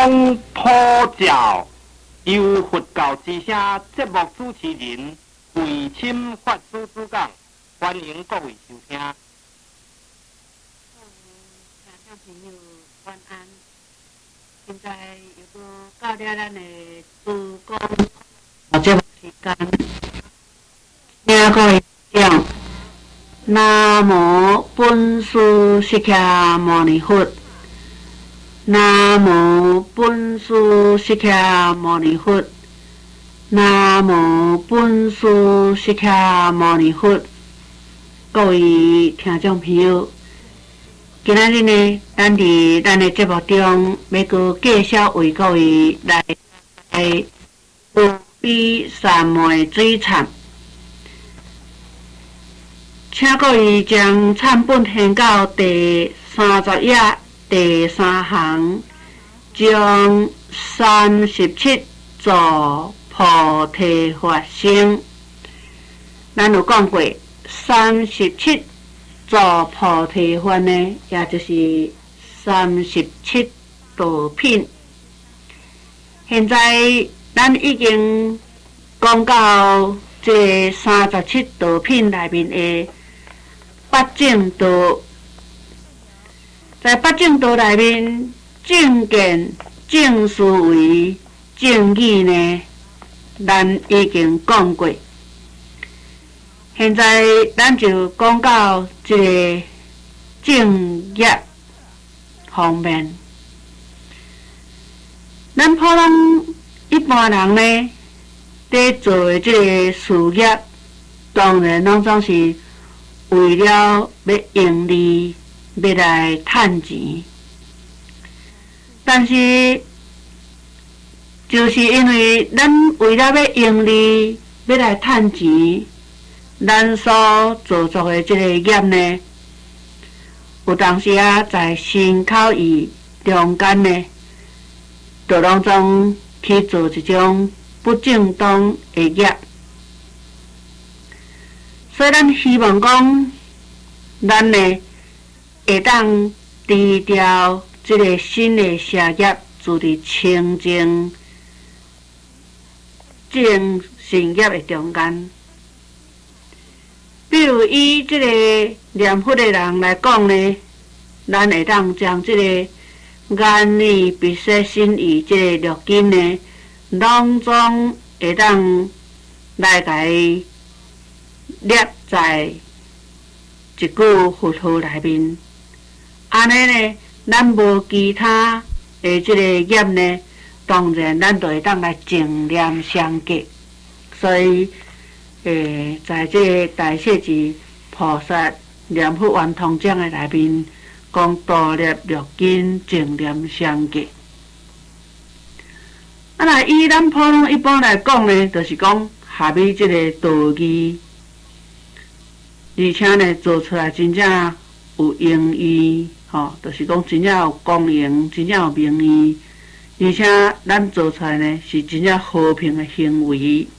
公普教由佛教之声节目主持人慧钦法师主讲，欢迎各位收听。 听众朋友晚安，现在又到了咱的主讲节目时间，请各位讲。南无本师释迦牟尼佛，南无本师释迦牟尼佛，南无本师释迦牟尼佛。各位听众朋友，今仔日呢，咱的节目中要搁介绍为各位来比三昧水忏。请各位将忏本献到第30页第3行，将37座菩提法身。咱有讲过，37座菩提法呢，也就是37道品。现在咱已经讲到这37道品内面的八正道，在八正道内面，正见、正思维、正语呢，咱已经讲过。现在咱就讲到这个正业方面。咱普通一般人呢，在做的这个事业，当然拢总是为了要盈利，要来赚钱，但是就是因为咱为了要盈利，要来赚钱，咱所做作的这个业呢，有当时啊，在身口意中间呢，就拢总去做一种不正当的业。所以，咱希望讲，咱呢会当除掉这个新的社业，住伫清净正善业的中间。比如以这个念佛的人来讲呢，咱会当将这个眼耳鼻舌身意这个六根呢，拢总会当来甲伊列在一句佛号内面，安尼呢，咱无其他的这个业呢，当然咱就会当来净念相继。所以，在这个大势至菩萨念佛圆通章的内面，讲度列六根净念相继。啊，那以咱普通一般来讲呢，就是讲下面这个道义。而且呢，做出来真正有用意，就是讲真正有公营，真正有名义，而且咱做出来呢是真正和平的行为。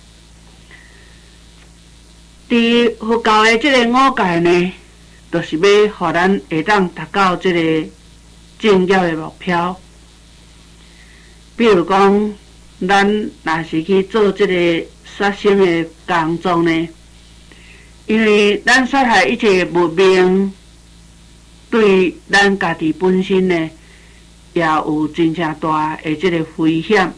伫佛教的这个五戒呢，就是要互咱会当达到这个正业的目标。比如讲，咱若是去做这个杀生的工作呢，因为咱杀害一切物命，对咱家己本身呢，也有真正大的这个危险。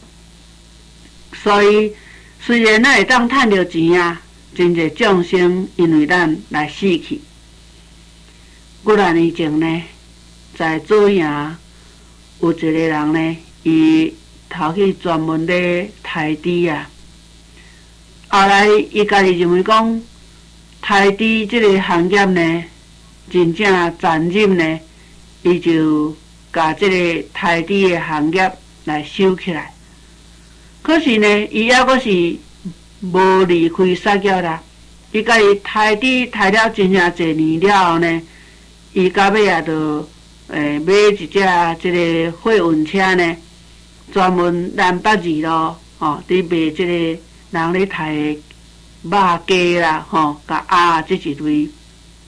所以，虽然咱会当赚到钱啊，真侪众生因为咱来死去。几啊年前呢，在左营有一个人呢，伊头去专门咧抬猪啊，后来伊家己认为讲，抬猪这个行业呢，真正残忍呢，伊就把这个抬猪的行业来收起来。可是呢，伊还阁是无离开杀业啦。伊家己抬猪抬了真正侪年了后呢，伊到尾也就买一只这个货运车呢，专门南北二路伫卖这个人咧抬的肉鸡啦，甲鸭这一类。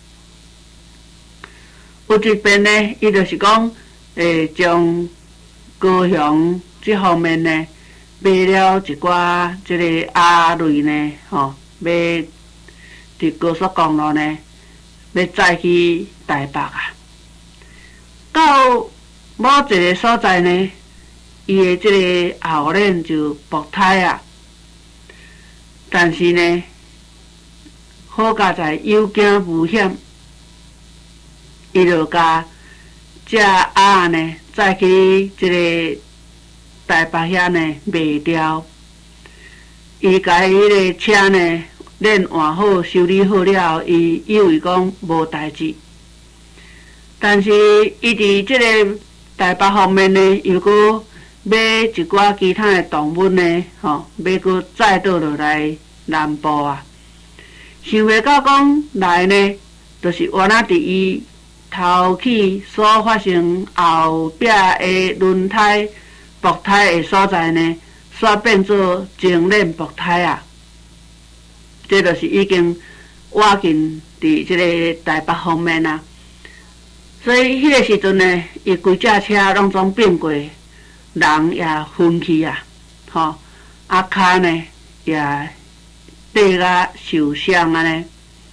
有一边呢，伊就是讲，将高雄这方面呢，买了一寡这个鸭类呢，要伫高速公路呢，要载去台北啊。到某一个所在呢，伊的这个后链就爆胎啊。但是呢，好佳在有惊无险，伊就甲这鸭呢载去这个台北遐呢卖掉。伊甲迄个车呢练换好、修理好了后，伊以为讲无代志。但是伊伫即个台北方面呢，又搁买一寡其他的动物呢，要搁载倒落来南部啊。想袂到讲来呢，就是原来伫伊头起所发生后壁的轮胎爆胎的所在呢，煞变做前链爆胎啊。这就是已经挖进伫即个台北方面啊。所以迄个时阵呢，伊规只车拢总变过，人也昏去啊，骹呢也跌甲受伤啊呢。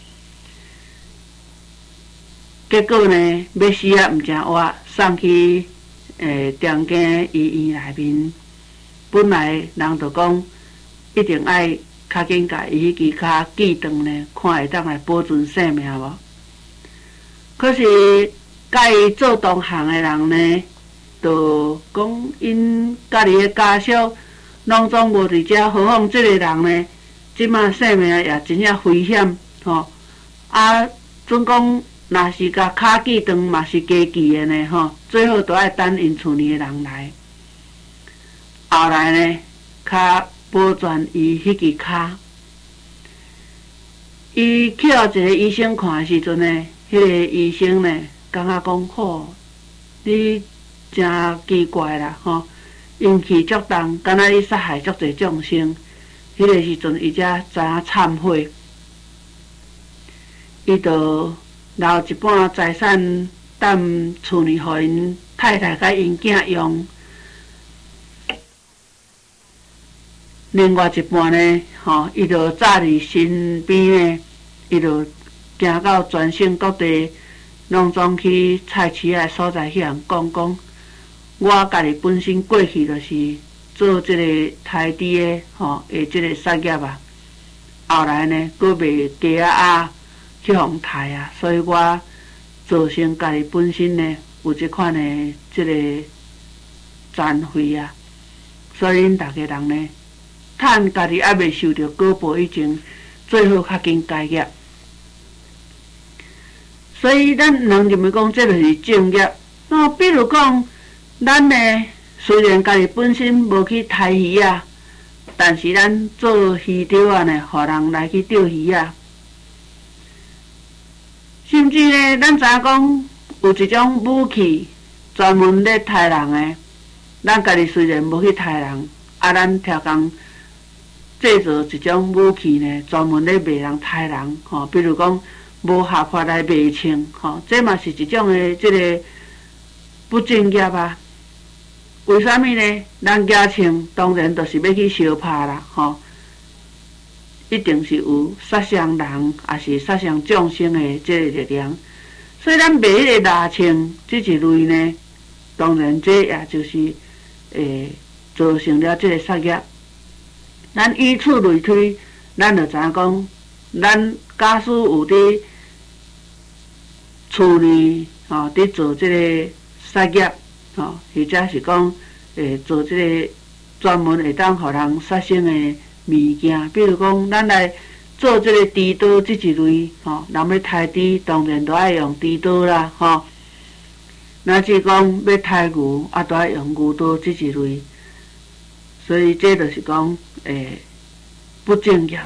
结果呢，要死啊毋正活，送去中间医院内面。本来人就讲一定爱较紧甲伊迄支骹锯断呢，看会当来保存性命无。可是甲伊做同行的人呢，就讲因家己的家属拢总无伫遮，何况即个人呢，即马性命也真正危险总讲若是甲骹锯断嘛是加忌的呢最好都爱等因厝里的人来。后来呢，较保全伊迄支骹。伊去互一个医生看的时阵呢，迄个医生呢，感觉讲你真奇怪啦阴气足重，敢若你杀害足侪众生。迄个时阵，伊才知影忏悔，伊就留一半财产等厝里，互因太太甲因囝用。另外一半呢，伊就早伫身边呢，伊就行到全省各地，拢总去菜市仔所在去人讲，我家己本身过去就是做即个台猪的的即个产业啊。后来呢，佫卖鸡仔去互杀啊，所以我造成家己本身呢有即款的即个残废啊。所以恁大家人呢，趁家己还未受到果报以前，最好较紧改业。所以咱人认为讲，这就是正业。比如讲，咱呢虽然家己本身无去杀鱼啊，但是咱做鱼钓啊呢，互人来去钓鱼啊。甚至呢，咱知影讲有一种武器专门咧杀人的，咱家己虽然无去杀人，咱超工制造一种武器呢，专门咧卖人杀人比如讲无合法来卖枪这嘛是一种的即个不正业啊。为什么呢？咱举枪当然就是要去相拍啦一定是有杀伤人，也是杀伤众生的即个力量。所以咱卖迄个蜡枪这一类呢，当然这也就是造成了即个杀业。咱以此类推，咱就知影讲，咱假使有伫厝里伫做即个杀业或者是讲做即个专门会当互人杀生的物件，比如讲咱来做即个猪刀这一类人要杀猪，当然都爱用猪刀啦若是讲要杀牛都爱用牛刀这一类。所以这就是讲不正业啦。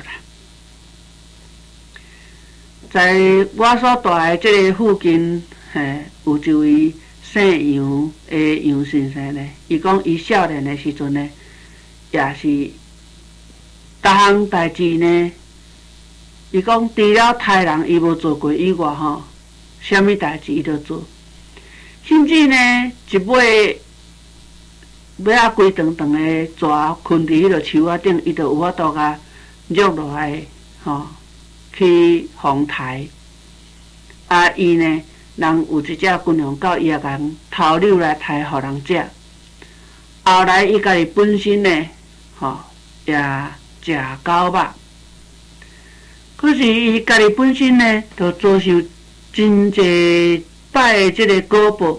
在我所住的这个附近，有一位姓杨的杨先生呢，伊讲伊少年的时阵呢，也是逐项代志呢，伊讲除了杀人伊无做过以外啥物代志伊都做，甚至呢一尾尾仔规长长的蛇困伫迄个树仔顶，伊就有法度甲落落来，去防刣。啊，伊呢，人有一只军用狗，伊也共偷溜来刣互人食。后来伊家己本身呢，也食狗肉。可是伊家己本身呢，就遭受真济摆即个果报。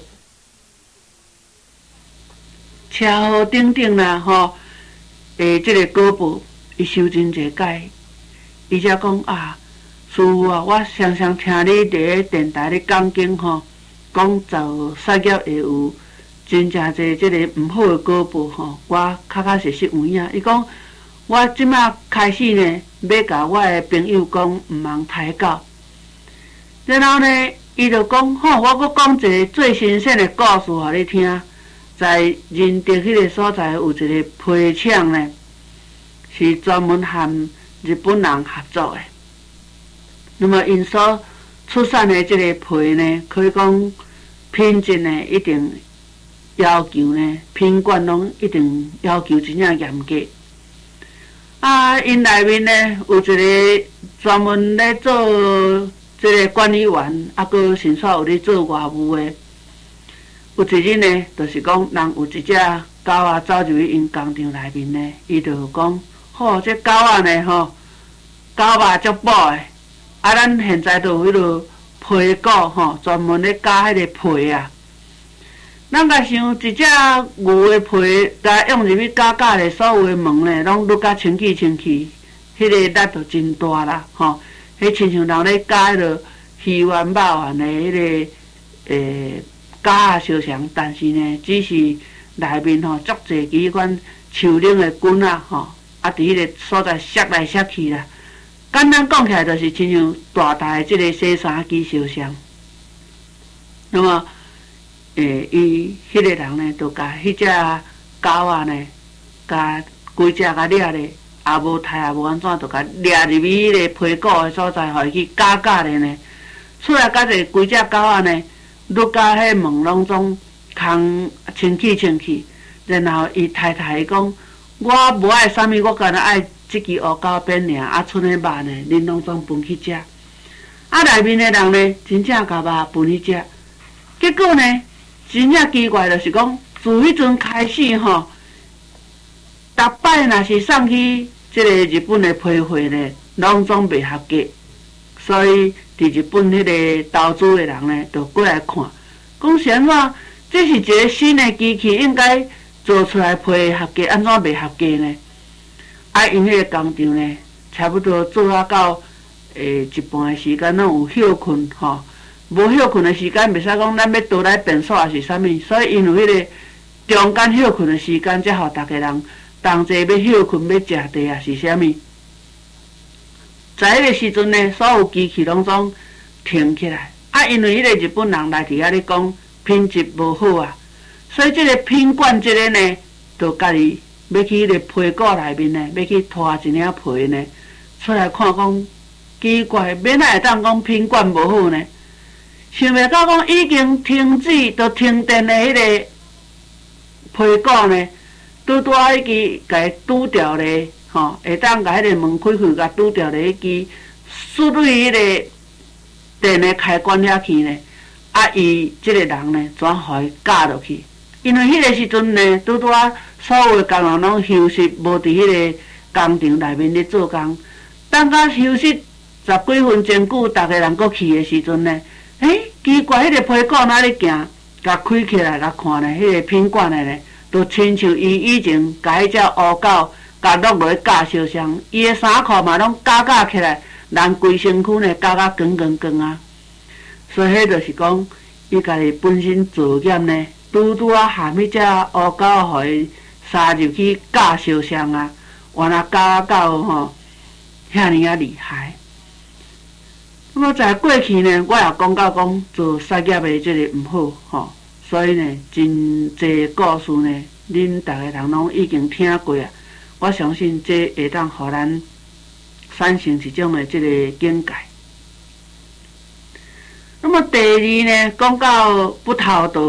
车祸等等啦，即个果报，伊受真济解。伊才讲啊，师父啊，我常常听你伫咧电台咧讲经讲做杀业会有真正济即个毋好诶果报我确实有影。伊讲我即马开始呢，要甲我诶朋友讲毋通刣狗。然后呢，伊就讲我阁讲一个最新鲜诶故事互你听。在仁德迄个所在有一个皮厂呢，是专门和日本人合作的。那么因所出产的这个皮呢，可以讲品质呢一定要求呢，品管拢一定要求真正严格。啊，因内面呢有一个专门咧做这个管理员，啊，佮甚至有咧做外务的。有一日呢，就是讲人有一只狗仔走入去因工厂内面呢，伊就讲，这狗仔呢狗肉足补的。啊，咱现在就有迄落皮鼓专门咧加迄个皮啊。咱甲想一只牛的皮，甲用入去加咧，所有的门呢，拢愈加清气，迄个力就真大啦，迄亲像人咧加迄落鱼丸、肉丸的迄个加烧香，但是呢，只是内面足侪几款树冷的菌啊，伫迄个所在摔来摔去啦。简单讲起来，就是亲像大台即个洗衫机烧香。那么，伊迄个人呢，就甲迄只狗仔呢，甲规只甲掠咧，也无刣也无安怎，就甲掠入去迄个皮鼓的所在，互伊去加咧呢。出来甲者规只狗仔呢。愈加迄门拢总空清气，然后伊太太讲，我无爱啥物，我干那爱即支乌狗鞭尔，啊，剩的肉呢，恁拢总分去食。啊，内面的人呢，真正甲肉分去食。结果呢，真正奇怪就是讲，自迄阵开始逐摆若是送去即个日本的批货呢，拢总袂合格，所以。伫日本迄个投资的人呢，就过来看，讲是安怎？这是一个新的机器，应该做出来批合格，安怎袂合格呢？啊，因迄个工厂呢，差不多做到一半的时间，拢有休困无休困的时间，袂使讲咱要倒来便所也是啥物，所以因有迄个中间休困的时间，才互逐个人同齐要休困、要食茶也是啥物。在迄个时阵呢，所有机器拢总停起来。啊，因为迄个日本人来伫遐咧讲品质无好啊，所以即个品管即个呢，就家己要去迄个皮鼓内面呢，要去拖一领皮呢，出来看讲奇怪，免哪会当讲品管无好呢？想袂到讲已经停止、都停电的迄个皮鼓呢，拄迄支甲伊拄掉咧。会当甲迄个门开开，甲拄掉咧迄支输入迄个电的开关遐去呢。啊，伊即个人呢，怎互伊架落去？因为迄个时阵呢，拄所有的工人拢休息，无伫迄个工厂内面咧做工。等到休息10几分钟久，逐个人搁去的时阵呢，奇怪，迄个皮鼓哪咧行？甲开起来，甲看呢，迄个品管的呢，就亲像伊以前甲迄只乌狗。甲落落去架烧香，伊的衫裤嘛拢架起来，人规身躯呢架光啊！所以迄就是讲，伊家己本身作业呢，拄含迄只乌狗，互伊杀入去架烧香啊，原来架到遐尼啊厉害。那么在过去呢，我也讲到讲做杀业的即个毋好所以呢，真侪故事呢，恁逐个人拢已经听过啊。我相信这会当互咱产生一种的这个境界。那么第二呢，讲到不偷盗，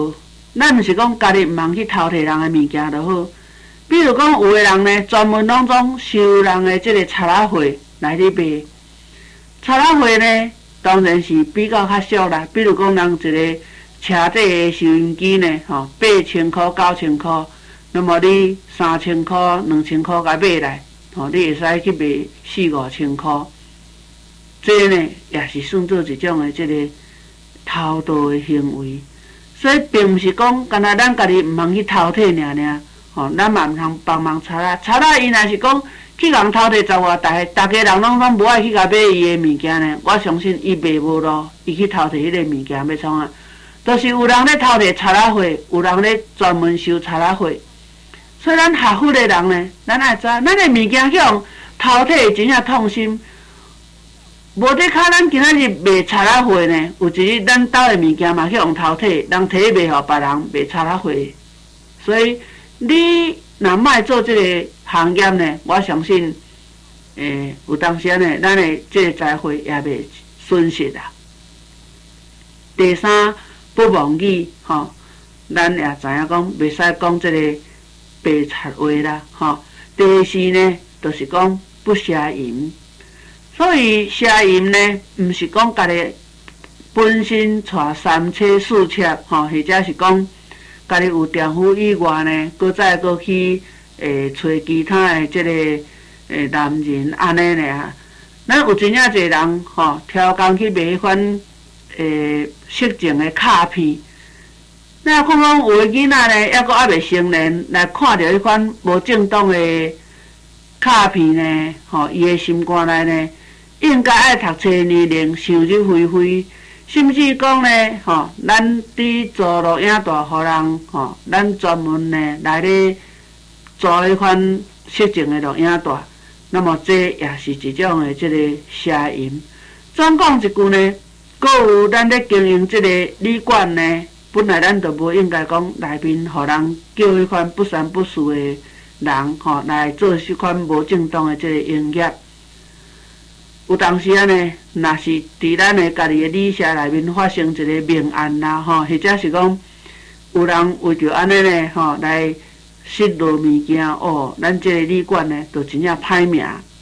咱毋是讲家己毋通去偷摕人诶物件就好。比如讲，有诶人呢，专门拢总收人诶即个插仔货来去卖。插仔货呢，当然是比较较俗啦。比如讲，人一个车底诶收音机呢，8,000块、9,000块，那么你3,000块、2,000块甲买来，你会使去卖4、5千块。这呢，也是算做一种诶即个偷盗诶行为。所以，并毋是讲干那咱家己毋通去偷摕尔。咱嘛毋通帮忙插仔。插仔伊若是讲去人偷摕10外台，逐家人拢无爱去甲买伊诶物件呢，我相信伊卖无咯，伊去偷摕迄个物件要创啊？就是有人咧偷摕插仔货，有人咧专门收插仔货。所以咱合法诶人呢，咱爱知，咱诶物件去用偷摕真正痛心。无得靠咱今仔日卖插仔货呢，有一日咱兜诶物件嘛去用偷摕，人摕去卖互别人卖插仔货，所以。你若莫做即个行业呢，我相信，有当时呢，咱的即个财会也袂损失啦。第三，不忘语，咱也知影讲袂使讲即个白贼话啦，第四呢，就是讲不邪淫。所以邪淫呢，毋是讲家己本身带3妻4妾，或者是讲。家己有丈夫以外呢，再去找其他的即个男人安尼尔。咱有真正侪人挑工去卖迄款色情的卡片。咱看讲有的囡仔呢，还阁还未成年，来看到迄款无正当的卡片呢，伊的心肝内呢，应该爱读册年龄，想入非非。甚至讲呢，咱伫做录影带，互人咱专门呢来咧做迄款色情的录影带，那么这也是一种的即个邪淫。总讲一句呢，阁有咱咧经营即个旅馆呢，本来咱就无应该讲内面互人叫迄款不三不四的人来做迄款无正当的即个营业。有当时呢，若是伫咱的家己的旅社内面发生一个命案啦，或者是讲有人为着安尼呢，来失落物件咱这个旅馆呢，就真正歹名。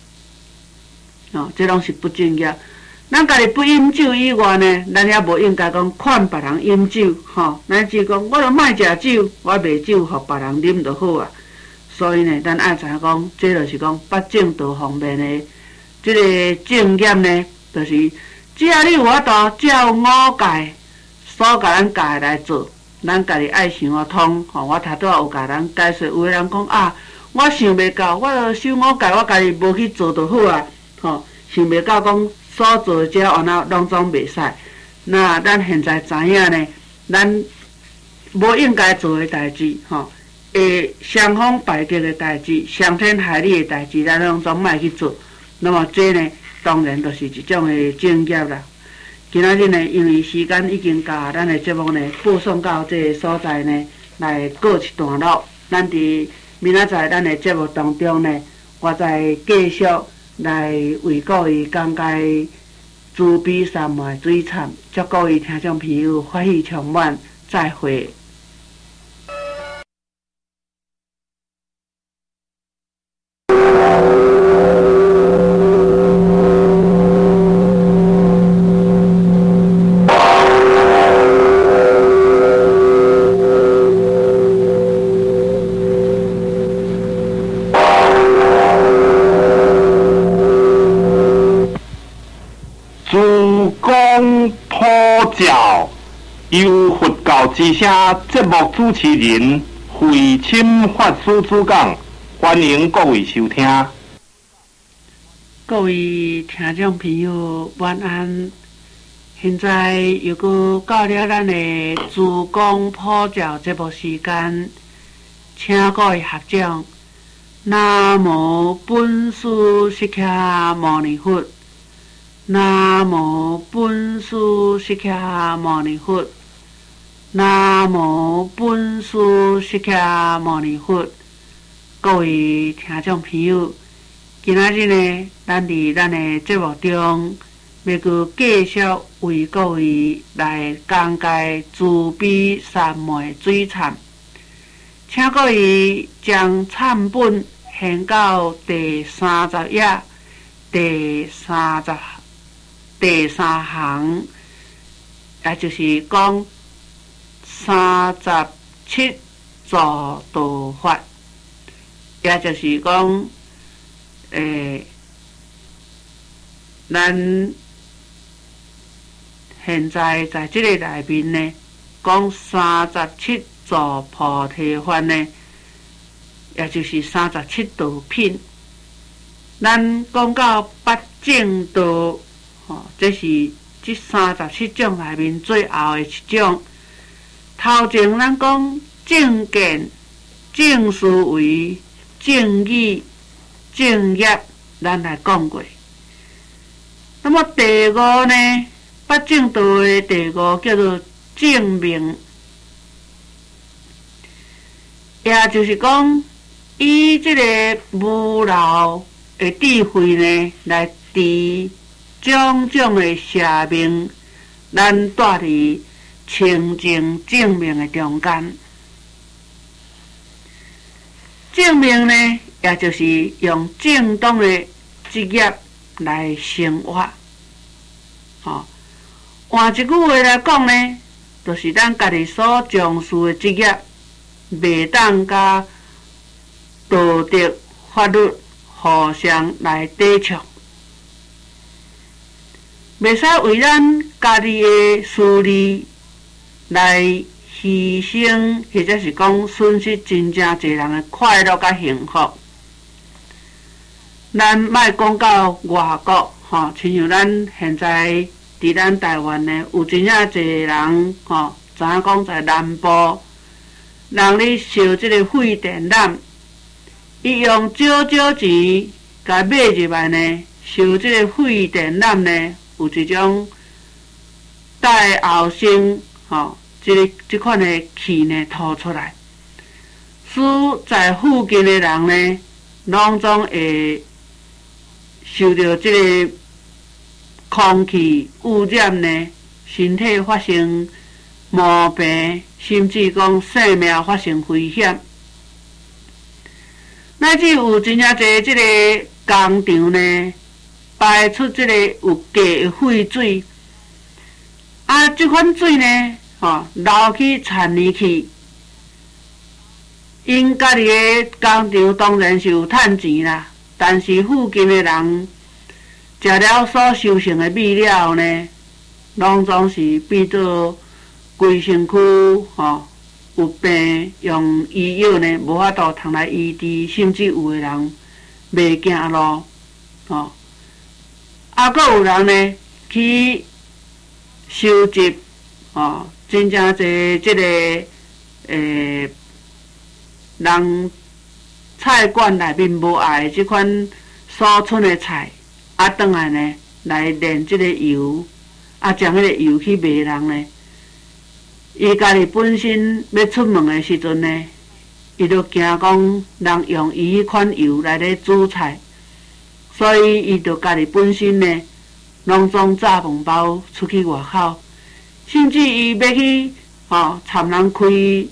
这拢是不正业。咱家己不饮酒以外呢，咱也无应该讲劝别人饮酒，咱只讲我著莫食酒，我卖酒互别人啉就好啊。所以呢，咱爱知影讲，这就是讲八正道方面的。即个正业呢，就是只要你有法度照五戒所甲咱教来做，咱家己爱想得通。我头拄仔有甲咱解说，有个人讲啊，我想袂到，我守五戒，我家己无去做就好啊。想袂到讲所做的这安那拢总袂使。那咱现在知影呢，咱无应该做的代志，会伤风败俗的代志，伤天害理的代志，咱拢总莫去做。那么这呢，当然就是一种的正业啦。今仔日呢，因为时间已经到，咱的节目呢播送到这个所在呢，来告一段落。咱伫明仔载咱的节目当中呢，我再继续来为各位讲解慈悲三昧水忏，祝各位听众朋友欢喜充满，再会。 由佛教之声节目主持人慧清法师主讲，欢迎各位收听。 各位听众朋友，晚安。现在又搁到了咱的自讲普教节目时间，请各位合掌。南无本师释迦牟尼佛。南无本师释迦牟尼佛。南无本师释迦牟尼佛。各位听众朋友，今仔日呢，咱伫咱的节目中要佮继续为各位来讲解慈悲三昧水忏，请各位将忏本献到第30页第三行，也就是讲37助道法，也就是讲咱现在在这个内面呢，讲37助菩提法呢，也就是37道品。咱讲到八正道，这是这37种内面最后的一种。头前咱讲正见、正思维、正语、正业，咱来讲过。那么第五呢，八正道的第五叫做正命，也就是讲以这个无漏的智慧呢，来治种种的邪命，咱住伫清净正命的中间。正命呢，也就是用正当的职业来生活。换一句话来讲呢，就是咱家己所从事的职业，袂当甲道德法律互相来抵触，袂使为咱家己的私利来牺牲，或者是讲损失真正侪人的快乐甲幸福。咱莫讲到外国，亲像咱现在伫咱台湾呢，有真正侪人，知影讲在南部，人咧烧即个废电缆，伊用少少钱甲买入来呢，烧即个废电缆呢，有一种带后生，即款的气呢吐出来，使在附近的人呢，拢总会受到即个空气污染呢，身体发生毛病，甚至讲性命发生危险。乃至有真正侪即个工厂呢，排出即个有价的废水，即款水呢，流去田里去，因家己的工厂当然是有趁钱啦，但是附近的人食了所收成的米料呢，拢总是变做规身躯有病，用医药呢无法度通来医治，甚至有的人袂行路，佫有人呢去收集，真正侪即个人菜馆内面无爱的即款所剩的菜，转来呢来炼即个油，将迄个油去卖人呢。伊家己本身要出门的时阵呢，伊就惊讲人用伊迄款油来咧煮菜，所以伊就家己本身呢，拢总炸饭包出去外口，甚至伊要去参人开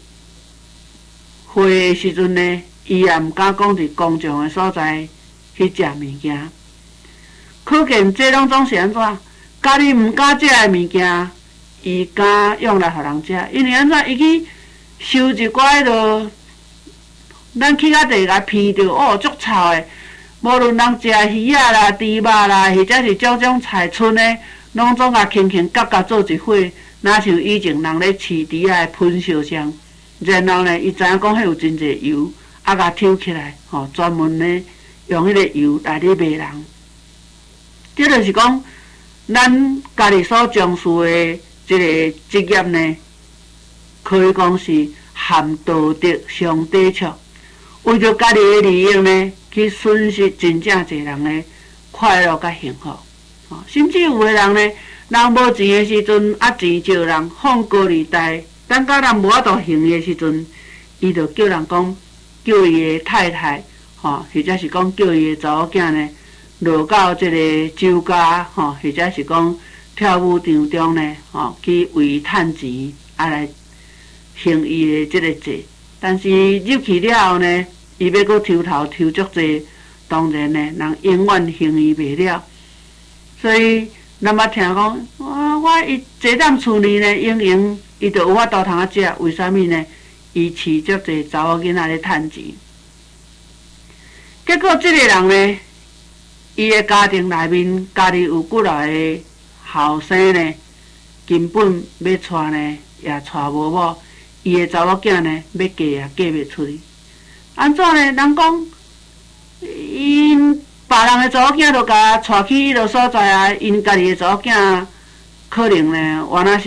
会的时阵呢，伊也毋敢讲伫公众的所在去食物件。可见这拢总是安怎？家己毋敢食的物件，伊敢用来互人食，因为安怎？伊去收一寡迄落，咱去到地甲闻着，足臭的。无论人食鱼仔啦、猪肉啦，或者是种种菜剩的，拢总甲轻轻夹做一伙，哪像以前人咧饲猪仔的喷烧箱。然后呢，伊知影讲迄有真侪油，甲抽起来，专门咧用迄个油来咧卖人。这就是讲，咱家己所从事的这个职业呢，可以讲是含道德相抵触，为着家己的利益呢，去损失真正侪人的快乐甲幸福。甚至有的人呢，人无钱的时阵，钱借人放高利贷，等到人无法度还的时阵，伊就叫人讲，叫伊的太太，或者是讲叫伊的查某囝呢， 落到即个酒家或者是讲跳舞场中呢去为趁钱来行伊的即个罪。但是入去了后呢，伊要搁抽头抽足济，当然呢，人永远行伊袂了。所以咱捌听讲，我伊坐踮厝里呢，用伊就有法度通食，为啥物呢？伊饲足济查某囡仔咧趁钱。结果即个人呢，伊的家庭内面家己有几来个后生呢，根本要娶呢也娶无某。伊的查某囝呢，要嫁也嫁袂出去。安怎呢？人讲，因别人的查某囝就甲带去迄落所在啊，因家己的查某囝可能呢，原来是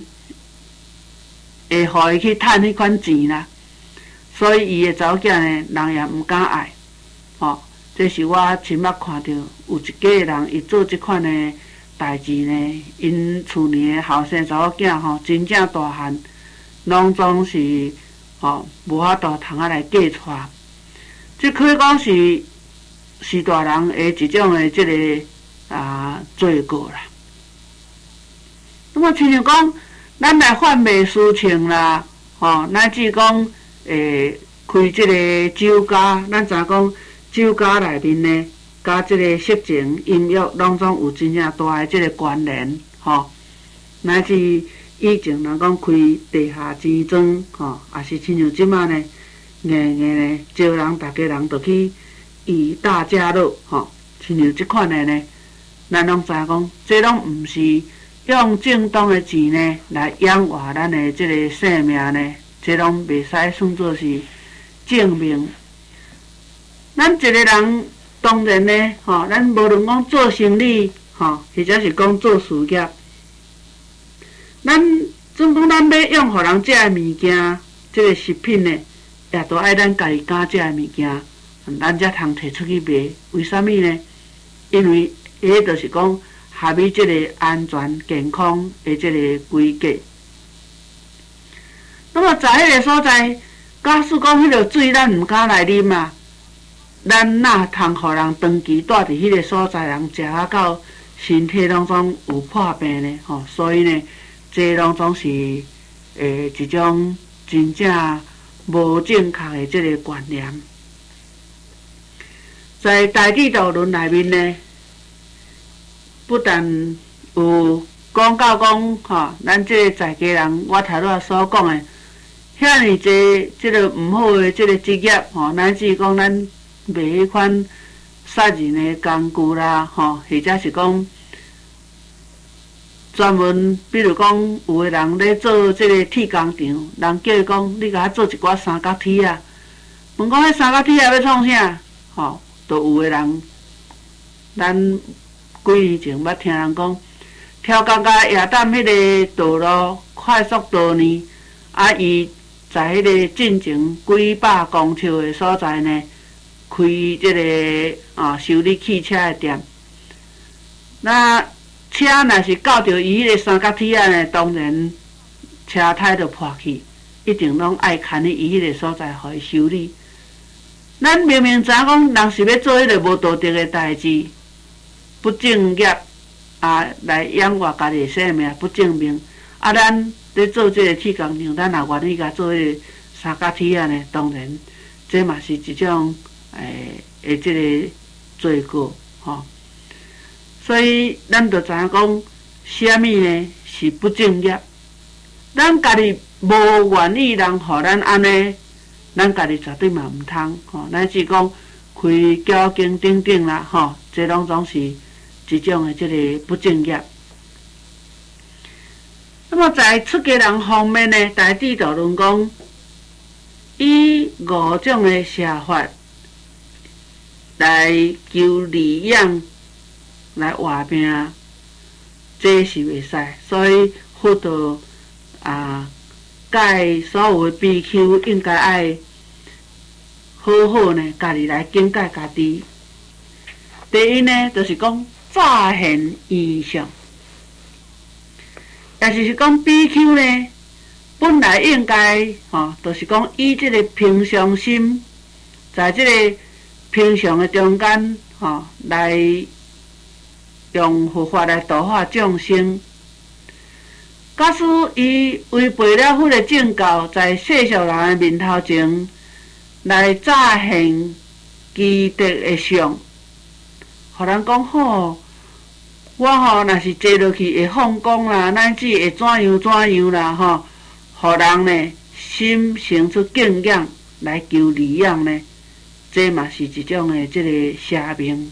会互伊去趁迄款钱啦。所以伊的查某囝呢，人也毋敢爱。这是我亲目看到有一家人伊做即款的代志呢，因厝里的后生查某囝真正大汉。拢总是无法度通来嫁娶，即可以讲是大人的一种的即个罪过啦。那么亲像讲，咱来贩卖私情啦，乃至讲开即个酒家，咱知影讲酒家内面呢，甲即个色情音乐拢总有真正大的即个关联，乃至。以前人讲开地下钱庄，也是亲像即马呢，硬呢招人，大家人就去以大家乐，亲像即款的呢，咱拢知影讲，这拢毋是用正当的钱呢来养活咱的即个性命呢，这拢袂使算作是正命。咱一个人当然呢，咱无论讲做生意，或者是讲做事业。咱总讲咱要用互人食的物件，即个食品呢，也都爱咱家己敢食的物件，咱才通摕出去卖。为啥物呢？因为迄就是讲，合于即个安全健康的即个规格。那么在迄个所在，假使讲迄个水咱毋敢来啉啊，咱哪通互人长期住伫迄个所在，人食啊到身体拢总有破病呢？所以呢。这拢总是一种真正无正确的这个观念。在大地道论内面呢，不但有讲到讲咱这个在家人，我头拄所讲的，遐尼济这个毋好的这个职业，乃至讲咱卖迄款杀人的工具啦，或者是讲。专门，比如讲，有个人咧做即个铁工厂，人叫伊讲，你甲我做一寡三角铁啊。问讲，迄三角铁啊要创啥？都有个人，咱几年前捌听人讲，超工甲夜淡迄个道路快速道呢，伊在迄个进前几百公尺的所在呢，开即个修理汽车的店。那车若是到着伊迄个三角铁啊呢，当然车胎就破去，一定拢爱牵去伊迄个所在，互伊修理。咱明明知影讲，人是要做迄个无道德的代志，不正业来养活家己的生命，不正命。咱咧做即个铁工厂，咱也愿意甲做迄个三角铁啊呢，当然这嘛是一种即个罪过所以，咱就知影讲，啥物呢是不正业。咱家己无愿意人互咱安尼，咱家己绝对嘛毋通乃至讲开交经等等啦这拢总是一种的即个不正业。那么在出家人方面呢，大智度论讲，以5种的写法来求利养。来活命，这是袂使，所以佛道介所有的比丘应该爱好好呢，家己来警戒家己。第一呢，就是讲乍现异象，也就是讲比丘呢，本来应该就是讲以这个平常心，在这个平常的中间来用佛法来度化众生。假使伊违背了迄个正教，在世俗人的面头前来乍现奇德的相，互人讲好，我若是坐落去会放光啦，乃至会怎样啦互人呢心生出敬仰来求利养呢，这嘛是一种的这个邪名。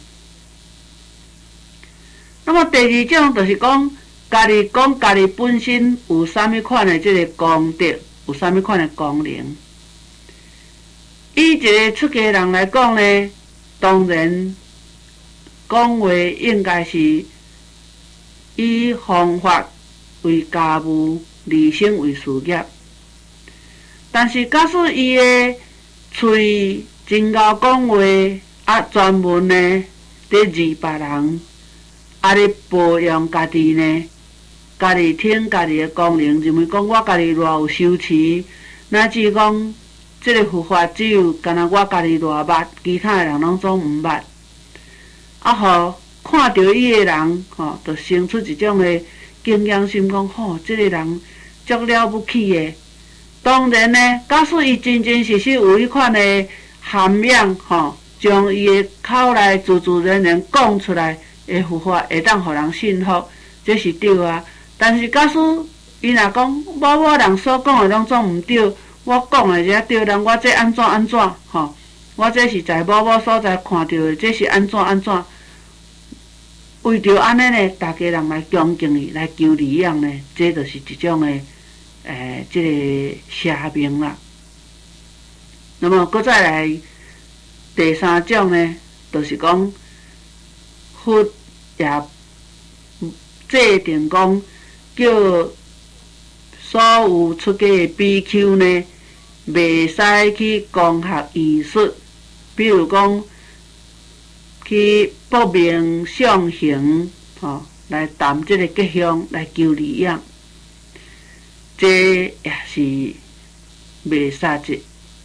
那么第二种就是讲，家己本身有啥物款的这个功德，有啥物款的功能。以一个出家人来讲呢，当然讲话应该是以方法为家务，理性为事业。但是假使伊的喙真够讲话，专门呢咧治别人，咧保养家己呢，家己听家己的功能，认为讲我家己偌有修持，乃至讲这个佛法只有干那我家己偌捌，其他的人拢总毋捌。互看到伊的人，就生出一种的敬仰心，讲这个人足了不起的。当然呢，假使伊真真实实有迄款的涵养，将伊的口内自自然然讲出来的佛法，会当互人信服，这是对啊。但是假使伊若讲某人所讲的拢总毋对，我讲的才对，人我这安怎，我这是在某所在看到的，这是安怎，为着安尼呢，大家人来恭敬伊，来求利养呢，这就是一种的这个邪名啦。那么，搁再来第三种呢，就是讲佛也制定讲，叫所有出家的比丘呢，袂使去攻学艺术，比如讲去报名上行，来谈这个吉祥，来求利养，这也是袂使的，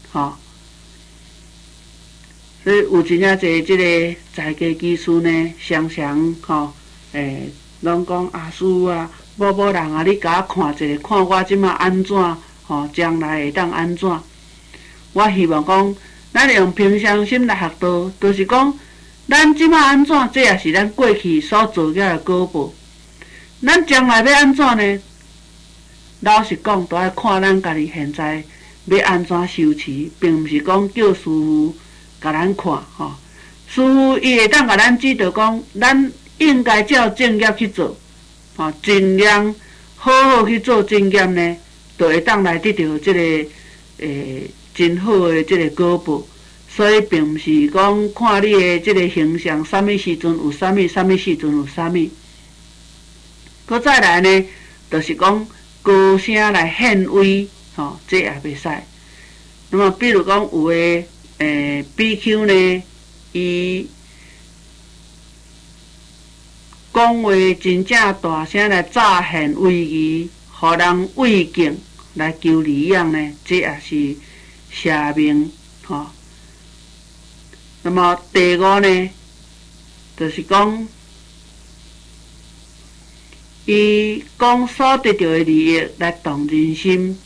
所以有真正侪这个在家居士呢，常拢讲师父啊，某人啊，你甲我看一下，看我即马安怎，将来会当安怎？我希望讲，咱用平常心来学道，就是讲，咱即马安怎，这也是咱过去所做了的果报。咱将来要安怎呢？老实讲，都要看咱家己现在要安怎修持，并毋是讲叫师父甲咱看，师父伊会当甲咱指导讲，咱应该照正业去做，尽量好好去做正业呢，就会当来得到这个真好的这个果报。所以并毋是讲看你的这个形象，啥物时阵有啥物，啥物时阵有啥物。搁再来呢，就是讲高声来显威，这也袂使。那么比如讲有的比丘呢，伊讲话真正大声来乍现威仪，互人畏敬来求利养呢，这也是邪名，那么第五呢，就是讲伊讲所得到的利益来动人心。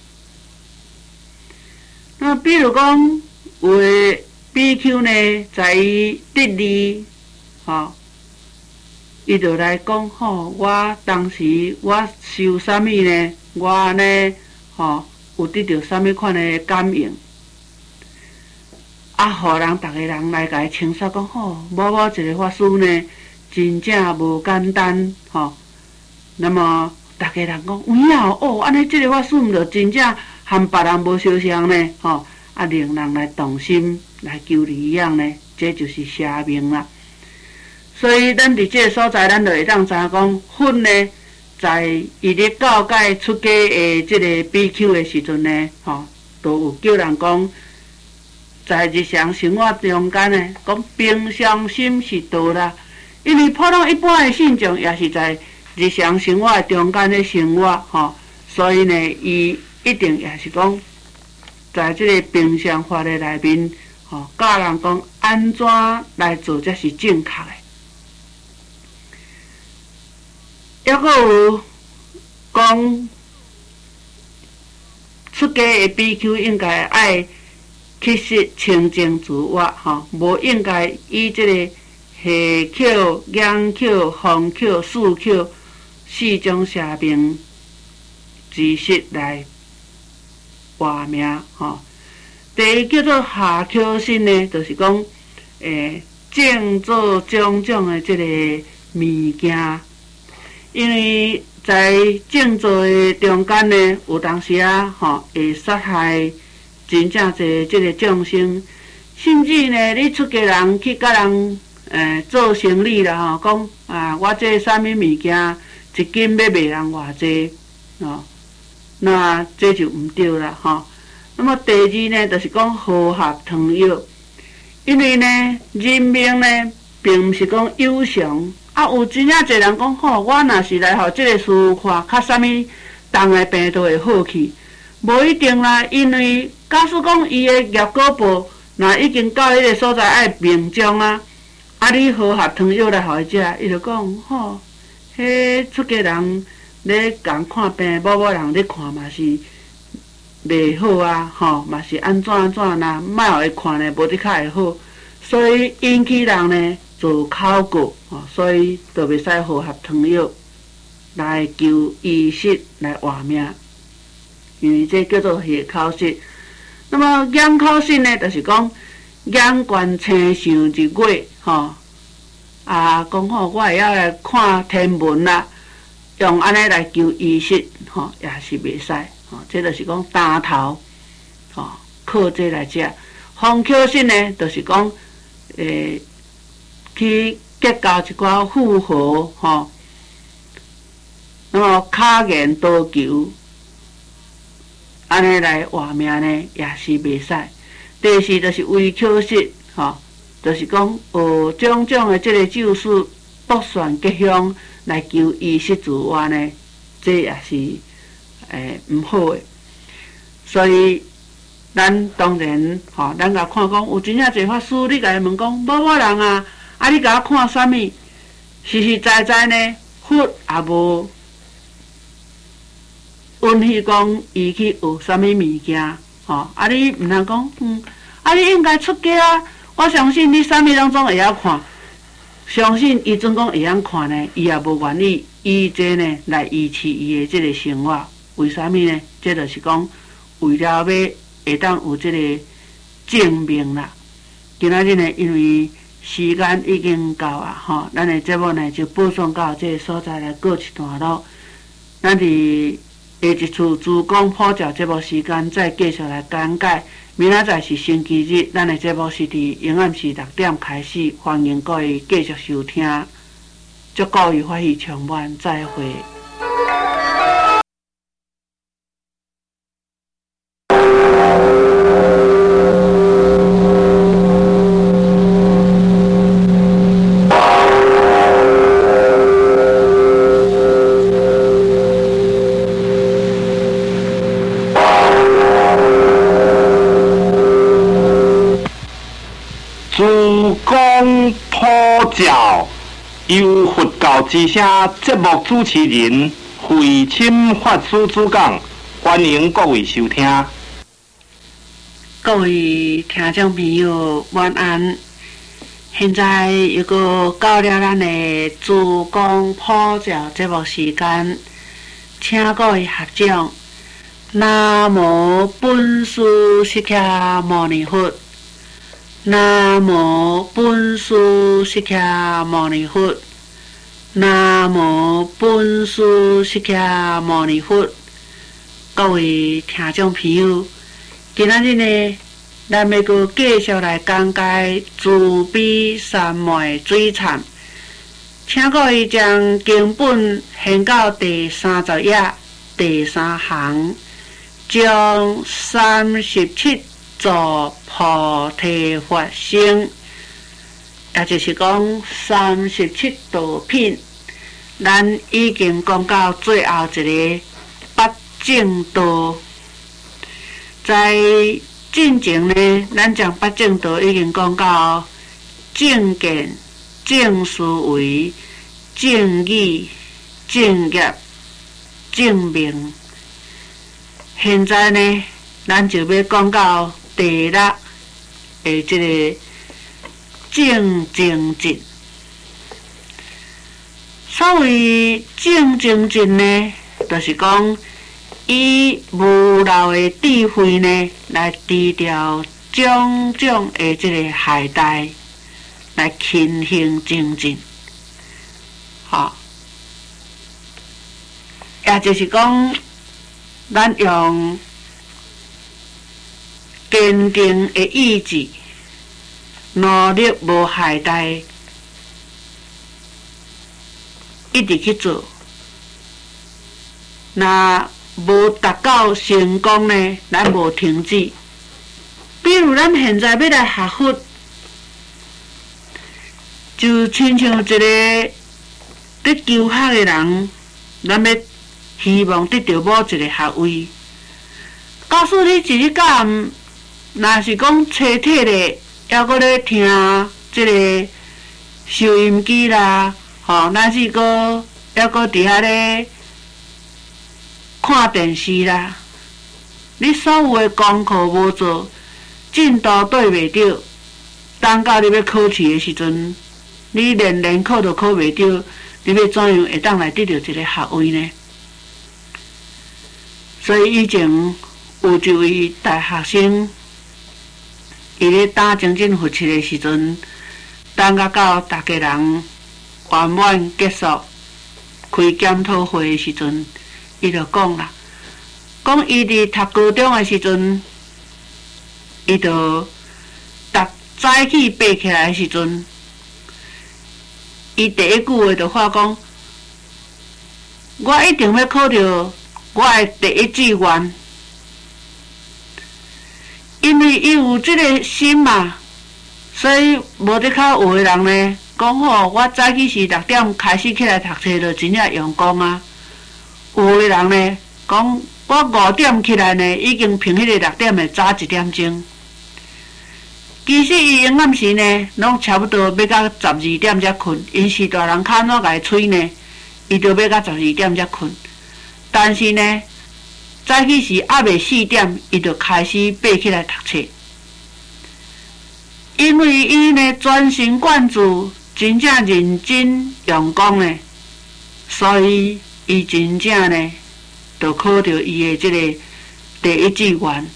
那比如讲有的比丘呢，在伊得利，伊就来讲我当时我修啥物呢？我呢，有得到啥物款的感应？互人逐个人来甲伊称赞讲某一个法师呢，真正无简单，那么逐个人讲有影安尼这个法师毋就真正和别人无相像呢？令人来动心，来求利养呢，这就是邪名啦。所以咱伫这个所在，咱就会当知影讲，佛呢，在伊咧教解出家的这个比丘的时阵呢，都有叫人讲，在日常生活中间呢，讲平常心是道啦。因为普通一般的信众也是在日常生活中间咧生活，所以呢，伊一定也是讲，在这个平常法的内面， 教人讲安怎来做才是正确的。抑阁有讲出家的比丘应该爱乞食清净自我，无应该以即个下口、眼口、风口、四口四种邪命之食来活命。第一叫做下口心呢，就是讲种做种种的即个物件，因为在种作的中间呢，有当时会杀害真正侪即个众生，甚至呢，你出家人去甲人做生意啦，讲我这啥物物件一斤要卖人偌济，那这就毋对啦，那么第二呢，就是讲和合同友，因为呢，人命呢，并毋是讲有偿。有真正侪人讲我若是来互即个师傅看，较啥物重的病都会好去，无一定啦。因为假使讲伊的业果报，若已经到迄个所在爱命中啊，你和合汤药来互伊食，伊就讲迄出家人咧共看病，某人咧看嘛是袂好啊，嘛是安怎啦，莫互伊看咧，无得较会好，所以引起人呢。做考过，所以就袂使和合汤药来求医食来活命，因为这叫做下口食。那么眼口食呢，就是讲眼观星象日月，讲我会晓来看天文啦，用安尼来求医食，也是袂使，这就是讲担头，靠这来食。风口食呢，就是讲去结交一寡富豪，那么巧言多求，安尼来活命呢，也是袂使。第四就是微口食，就是讲种种的即个咒术卜算吉凶来求医食自我呢，这也是毋好的。所以咱当然，咱甲看讲有真正侪法师，你甲伊问讲，某人啊。你甲我看啥物？实实在在呢，佛也无允许讲伊去学啥物物件，你毋通讲，你应该出家啊！我相信你啥物拢总会晓看，相信伊总讲会晓看呢，伊也无愿意以这呢来维持伊的即个生活。为啥物呢？这就是讲为了要会当有即个证明啦。今仔日呢，因为时间已经到啊，咱的节目呢就播送到这个所在来告一段落。咱伫下一次珠江普教节目时间再继续来讲解。明仔载是星期日，咱的节目是伫永暗时6点开始，欢迎各位继续收听。祝各位欢喜充满，再会。 珠江普教由佛教之声节目主持人慧钦法师主讲，欢迎各位收听。 各位听众朋友，晚安。现在又搁到了咱的珠江普教节目时间，请各位合掌。南无本师释迦牟尼佛。南无本师释迦牟尼佛。南无本师释迦牟尼佛。各位听众朋友，今仔日呢，咱要搁继续来讲解慈悲三昧水忏，请各位将经本掀到第30页第3行，将37座菩提法性，也就是讲37道品，咱已经讲到最后一个八正道。在进前呢，咱将八正道已经讲到正见、正思维、正义、正业、正命。现在呢，咱就要讲到第六的这个正精进。所谓正精进呢，就是讲以无漏的智慧呢，来治疗种种的这个害代，来勤行精进。也就是讲，咱用坚定的意志，努力无懈怠，一直去做。那无达到成功呢，咱无停止。比如咱现在要来学佛，就亲像一个咧求学的人，咱要希望得到某一个学位。假使你一日到暗，若是讲切体咧，还搁咧听即个收音机啦，若是搁还搁伫遐咧看电视啦，你所有的功课无做，进度对袂着，等到你要考试的时阵，你连考都考袂着，你要怎样会当来得到一个学位呢？所以以前有一位大学生，伊咧打精进复习的时阵，等到大家人圆满结束开检讨会的时阵，伊就讲啦，讲伊伫读高中的时阵，伊就读早起爬起来的时阵，伊第一句话就话讲，我一定要考到我的第一志愿，因为伊有这个心嘛，所以无得靠有的人呢讲我早起是6点开始起来读册，就真正用功啊。有的人呢讲我5点起来呢，已经凭迄个6点的早1点钟。其实伊阴暗时呢，拢差不多要到12点才困，因是大人较怎甲伊催呢，伊就要到12点才困。但是呢，早起时暗暝4点，伊就开始爬起来读册，因为伊呢专心贯注，真正认真用功呢，所以伊真正呢就考到伊的这个第一志愿。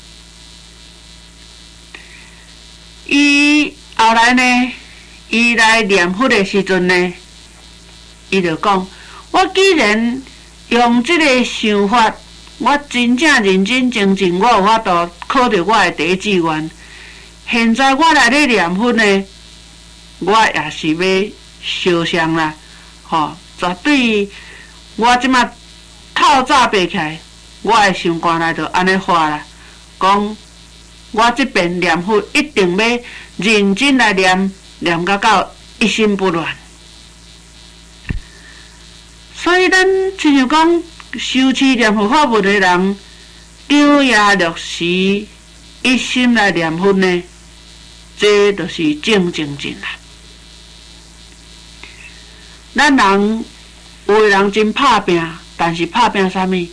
伊后来呢，伊来念佛的时阵呢，伊就讲：我既然用这个想法，我真正认真精进，我有法度考到我的第一志愿。现在我来咧念佛呢，我也是要烧香啦，绝对我即马透早爬起来，我的心肝内就安尼发啦，讲我这边念佛一定要认真来念，念到一心不乱。所以咱亲像讲修持念佛法门的人，昼夜落时一心来念佛呢，这就是正精进啦。咱人有的人真拍拼，但是拍拼啥物？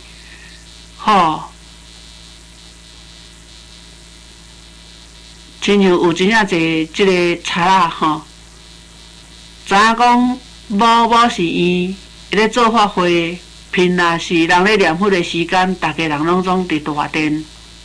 亲像有真正侪即个贼仔知影讲某是伊咧做法会，凭若是人咧念佛的时间，大家人拢总伫大殿，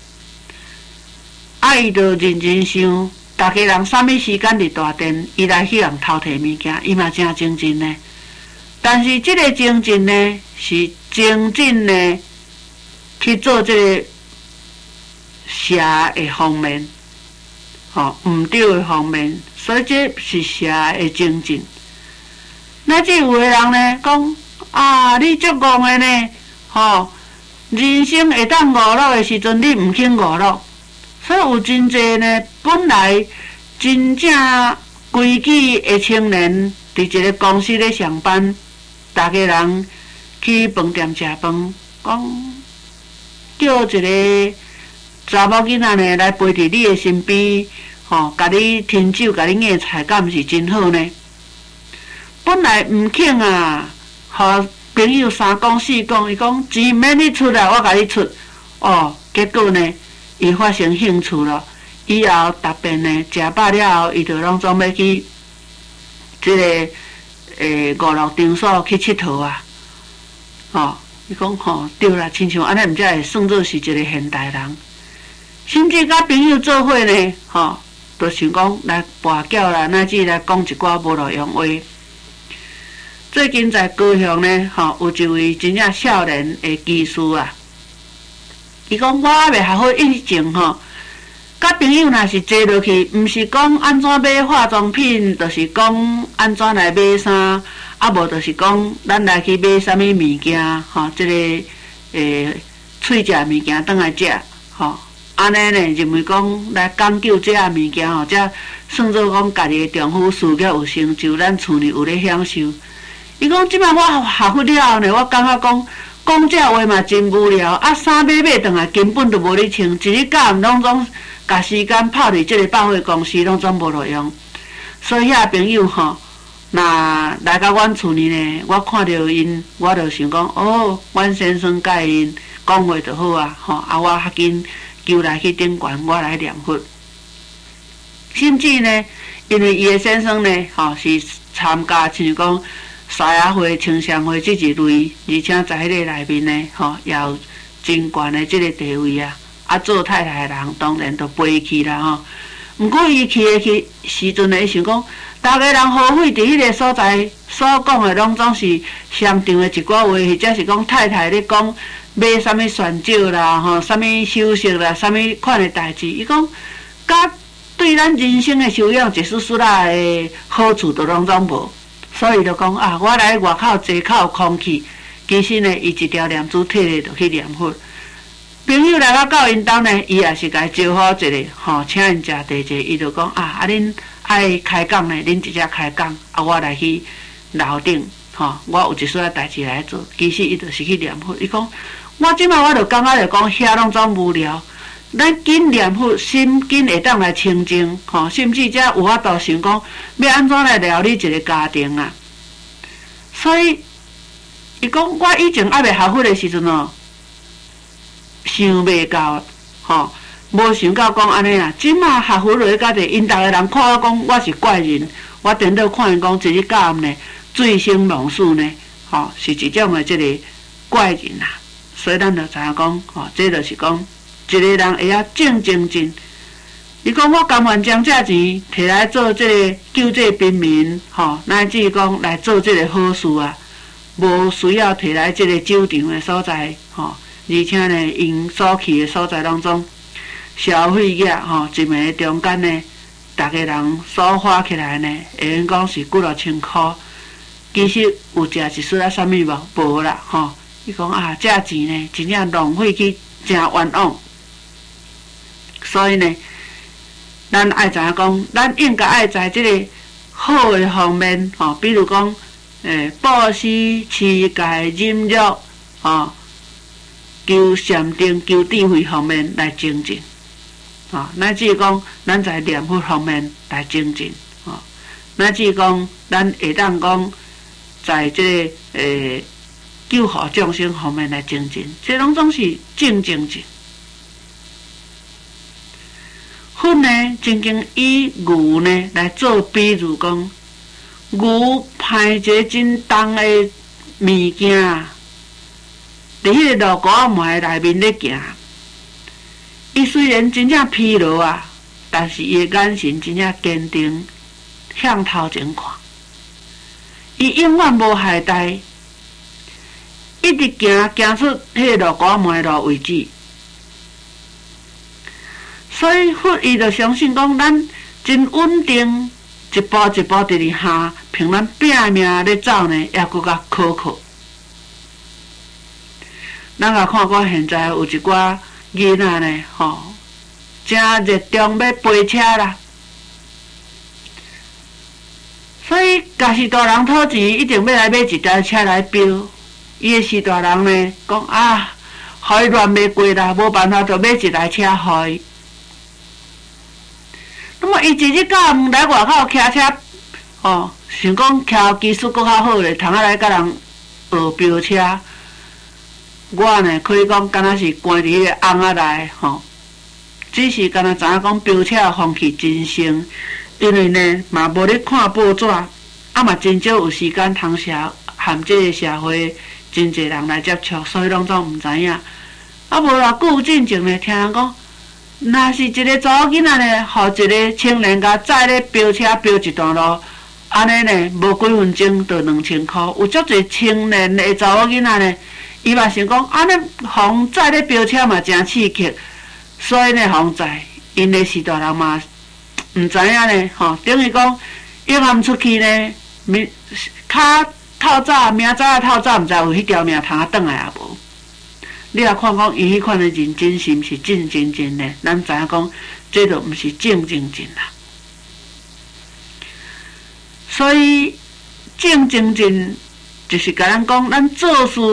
伊就认真想，大家人啥物时间伫大殿，伊来去人偷摕物件，伊嘛真精进呢。但是这个精进呢，是精进呢去做这个邪的方面，毋对的方面，所以这是邪的精进。那这有的人呢讲你足戆的呢，人生会当娱乐的时阵，你毋肯娱乐，所以有真侪呢，本来真正规矩的青年，伫一个公司咧上班，大家人去饭店食饭，讲叫一个查某囡仔呢来陪伫你的身边，甲你听酒，甲你热菜，敢毋是真好呢？本来毋肯啊，互朋友三讲四讲，伊讲钱免你出啦，我甲你出。结果呢，伊发生兴趣了。以后逐遍呢，食饱了后，伊就拢总要去即个5、6场所去佚佗啊。伊讲对啦，亲像安尼，毋才会算作是一个现代人。甚至甲朋友做伙呢，就想讲来跋筊啦，乃至来讲一寡无路用话。最近在高雄呢，有一位真正少年的技师啊，伊讲我还未学好以前甲朋友若是坐落去，毋是讲安怎买化妆品，就是讲安怎来买衫，啊无就是讲咱来去买啥物物件，即个喙食物件转来食，安尼呢认为讲来讲究这物件才算做讲家己的丈夫事业有成就，咱厝里有咧享受。伊讲即摆我学会了后呢，我感觉讲这话嘛真无聊，衫买转来根本就无咧穿，一日到晚拢总甲时间泡伫即个百货公司，拢总无路用。所以遐朋友若来到阮厝里呢，我看到因，我就想讲阮先生甲因讲话就好啊，我较紧求来去顶悬，我来念佛。甚至呢，因为伊的先生呢，是参加像讲沙雅会、青香会这一类，而且在迄个内面呢，也有真悬的即个地位啊。做太太的人当然就飞去啦毋过伊去的时阵呢，伊想讲，逐个人好费伫迄个所在所讲的，拢总是相长的一寡话，或者是讲太太咧讲买啥物选酒啦，啥物首饰啦，啥物款的代志。伊讲，甲对咱人生的修养一丝丝仔的好处都拢总无，所以就讲我来外口坐口空气。其实呢，伊一条念珠摕咧就去念佛。朋友来到因兜呢，伊也是甲伊招呼一个，请因食茶者，伊就讲恁爱开讲呢，恁直接开讲，我来去楼顶，我有一丝代志来做。其实伊就是去念佛。伊讲，我即摆我就感觉着讲遐拢总无聊，咱紧念佛，心紧会当来清净，甚至才有法度想讲要安怎来料理一个家庭啊。所以伊讲，我以前还未学佛的时阵想袂到，无想到讲安尼啊！即马学佛落去到底，因逐个人看我讲我是怪人，我颠倒看因讲一日到暗呢，醉生梦死呢，是一种的即个怪人啊。所以咱就知影讲，这就是讲一个人会晓正正正。伊讲我甘愿将这钱摕来做即个救济贫民，乃至讲来做即个好事啊，无需要摕来即个酒场的所在，而且呢，因所去的所在当中，消费额一暝中间呢，逐个人所花起来呢，会用讲是几落千箍。其实有食一丝啥物无啦，伊讲这钱呢，真正浪费去真冤枉。所以呢，咱爱知影讲，咱应该爱在即个好的方面，比如讲，布施、持戒、忍辱，求禅定、求智慧方面来精进，乃至讲咱在念佛方面来精进，乃至讲咱会当讲在这个救护众生方面来精进，这拢总是正精进。佛呢，曾经以牛呢来做比喻，讲牛派一个真重的物件。伫迄个路沟门内面咧行，伊虽然真正疲劳啊，但是伊的眼神真正坚定，向头前看。伊永远无懈怠，一直行出迄个路沟门的路为止。所以佛伊就相信讲，咱真稳定，一步一步直直下，凭咱拼命咧走呢，也搁较可靠。咱也看过现在有一寡囡仔呢，真热衷要飞车啦。所以，假是大人讨钱，一定要来买一台车来飙。伊的是大人呢，讲互互伊乱袂过啦，无办法就买一台车互伊。那么伊一日到晚来外口骑车，想讲骑技术搁较好咧，通来甲人学飙车。我呢可以讲，敢若是关伫迄个翁仔内只是敢若知影讲飙车的风气真盛，因为呢嘛无咧看报纸，嘛真少有时间通和这个社会真侪人来接触，所以拢总毋知影。无偌久进前呢，听人讲，若是一个查某囡仔呢，互一个青年家载咧飙车飙一段路，安尼呢无几分钟就2000块。有足侪青年的查某囡仔呢，伊嘛想讲，安尼互载咧飙车嘛真刺激。所以呢，互载，因的时代人嘛毋知影呢，等于讲，约含出去呢，较透早，明早透早，毋知有迄条命通啊转来也无。你来看讲，伊迄款的认真是毋是正正呢？咱知影讲，这就毋是正啦。所以正就是甲咱讲，咱做事。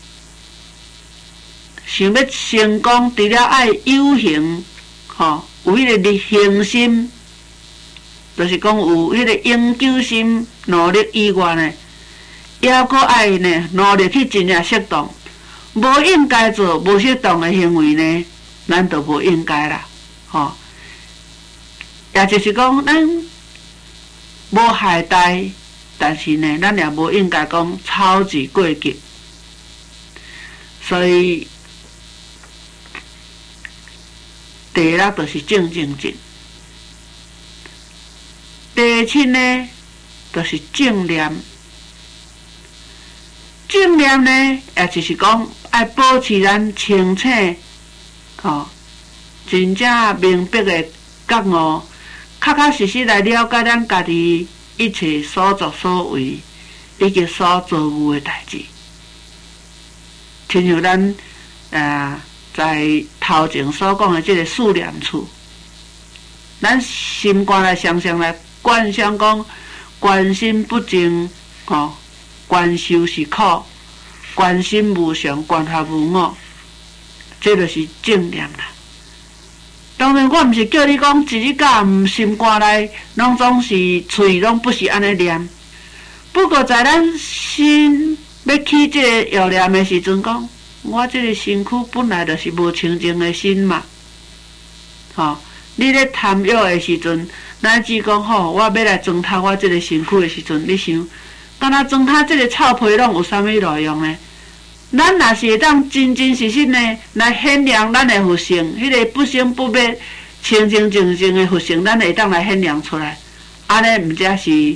想要成功，除了爱有形，有迄个恒心，就是讲有迄个永久心、努力以外呢，还阁爱呢努力去真正适当。无应该做、无适当的行为呢，咱就无应该啦，也就是讲，咱无害大，但是呢，咱也无应该讲操之过急，所以。第六就是正。第七呢，就是正念。正念呢，也就是讲爱保持咱清醒，真正明白的觉悟，确实来了解咱家己一切所作所为以及所做有的代志，亲像咱在头前所讲的这个四念处，咱心肝来常常来观想讲，观心不净，观修是苦，观心无常，观法无我，这就是正念啦。当然，我毋是叫你讲一日到晚心肝内拢总是嘴拢不是安尼念，不过在咱心要起这个药念的时阵讲。我这个身躯本来就是无清净的心嘛，你咧贪药的时阵，乃至讲我要来糟蹋我这个身躯的时阵，你想，敢若糟蹋这个臭皮囊有啥物路用呢？咱若是会当真实呢，来显亮咱的佛性，迄个不生不灭、清清净净的佛性，咱会当来显亮出来，安尼毋才是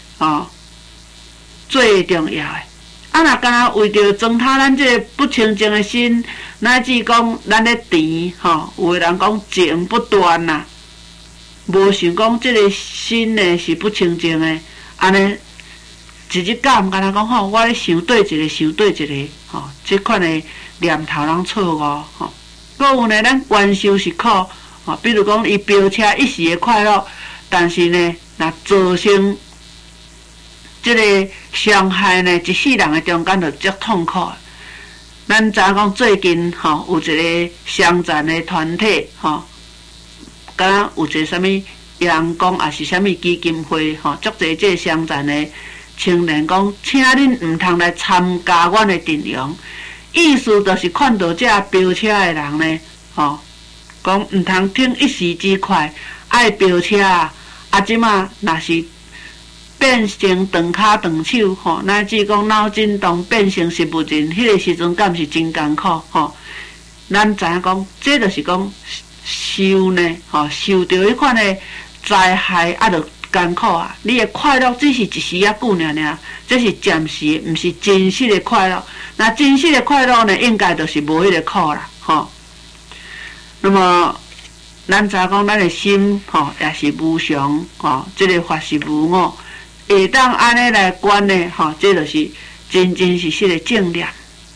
最重要的。若敢若为着糟蹋咱这个不清净的心，乃至讲咱咧甜，有的人讲情不断呐，无想讲这个心呢是不清净的，安尼一日到晚敢若讲我咧想对一个，这款的念头拢错误，搁有呢，咱观修是苦，比如讲伊飙车一时的快乐，但是呢，若造成这个伤害呢，一世人的中间就足痛苦。咱知影讲最近有一个伤残的团体敢若有一个啥物阳光，也是啥物基金会足侪这个伤残的青年讲，请恁毋通来参加阮的阵容，意思就是看到这飙车的人呢，讲毋通听一时之快，爱飙车即马若是。变成断骹断手，乃至讲脑震荡变成植物人，迄个时阵敢是真艰苦，咱知影讲，这就是讲受呢，受到迄款的灾害就艰苦啊！你的快乐只是一时久尔，这是暂时，毋是真实的快乐。那真实的快乐呢，应该就是无迄个苦啦，那么，咱知影讲，咱的心，也是无常，这个法是无我。会当安尼来观呢，这就是真实的正念。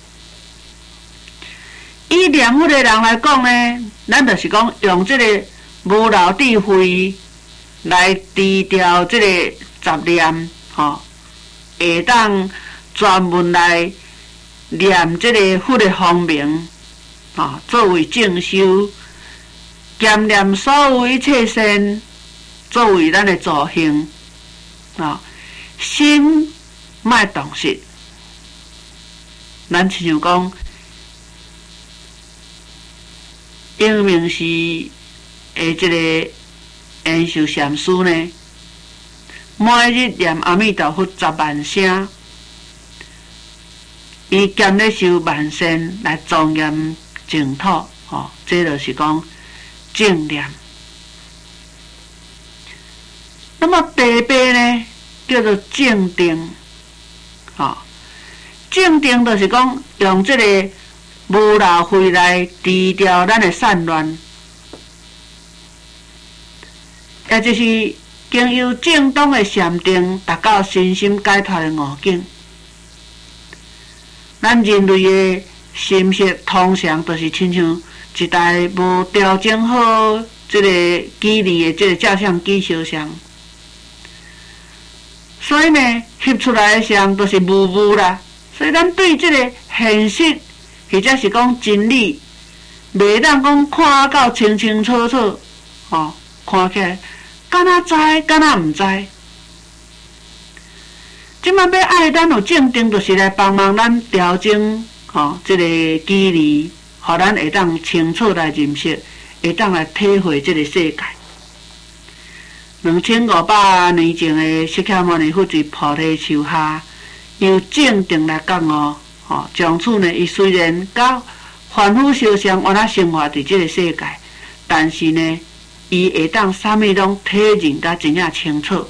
以念佛的人来讲呢，咱就是讲用这个无漏智慧来除掉这个杂念，会当专门来念这个佛的方名， 作为正修，兼念所有一切善，作为咱的助行，心莫动失。咱亲像讲，英明寺的这个延寿禅师呢，每日念阿弥陀佛10万声，伊兼咧修万善来庄严净土，这就是讲正念。那么第八呢，叫做正定，正定就是讲用这个无漏慧来治疗咱的散乱，也就是经由正当的禅定达到身心解脱的悟境。咱人类的心识通常都是亲像一台无调整好这个机理的这个照相机相像，所以呢，翕出来的相都是模糊啦。所以咱对这个现实或者是讲真理，袂当讲看到清清楚楚，看起来敢若知，敢若毋知。即摆要爱咱有正定，就是来帮忙咱调整，这个机理，互咱会当清楚来认识，会当来体会这个世界。2500年前的释迦牟尼佛伫菩提树下，由正定来讲从此呢，伊虽然甲凡夫相像，原来生活伫这个世界，但是呢，伊会当啥物拢体认甲真正清楚。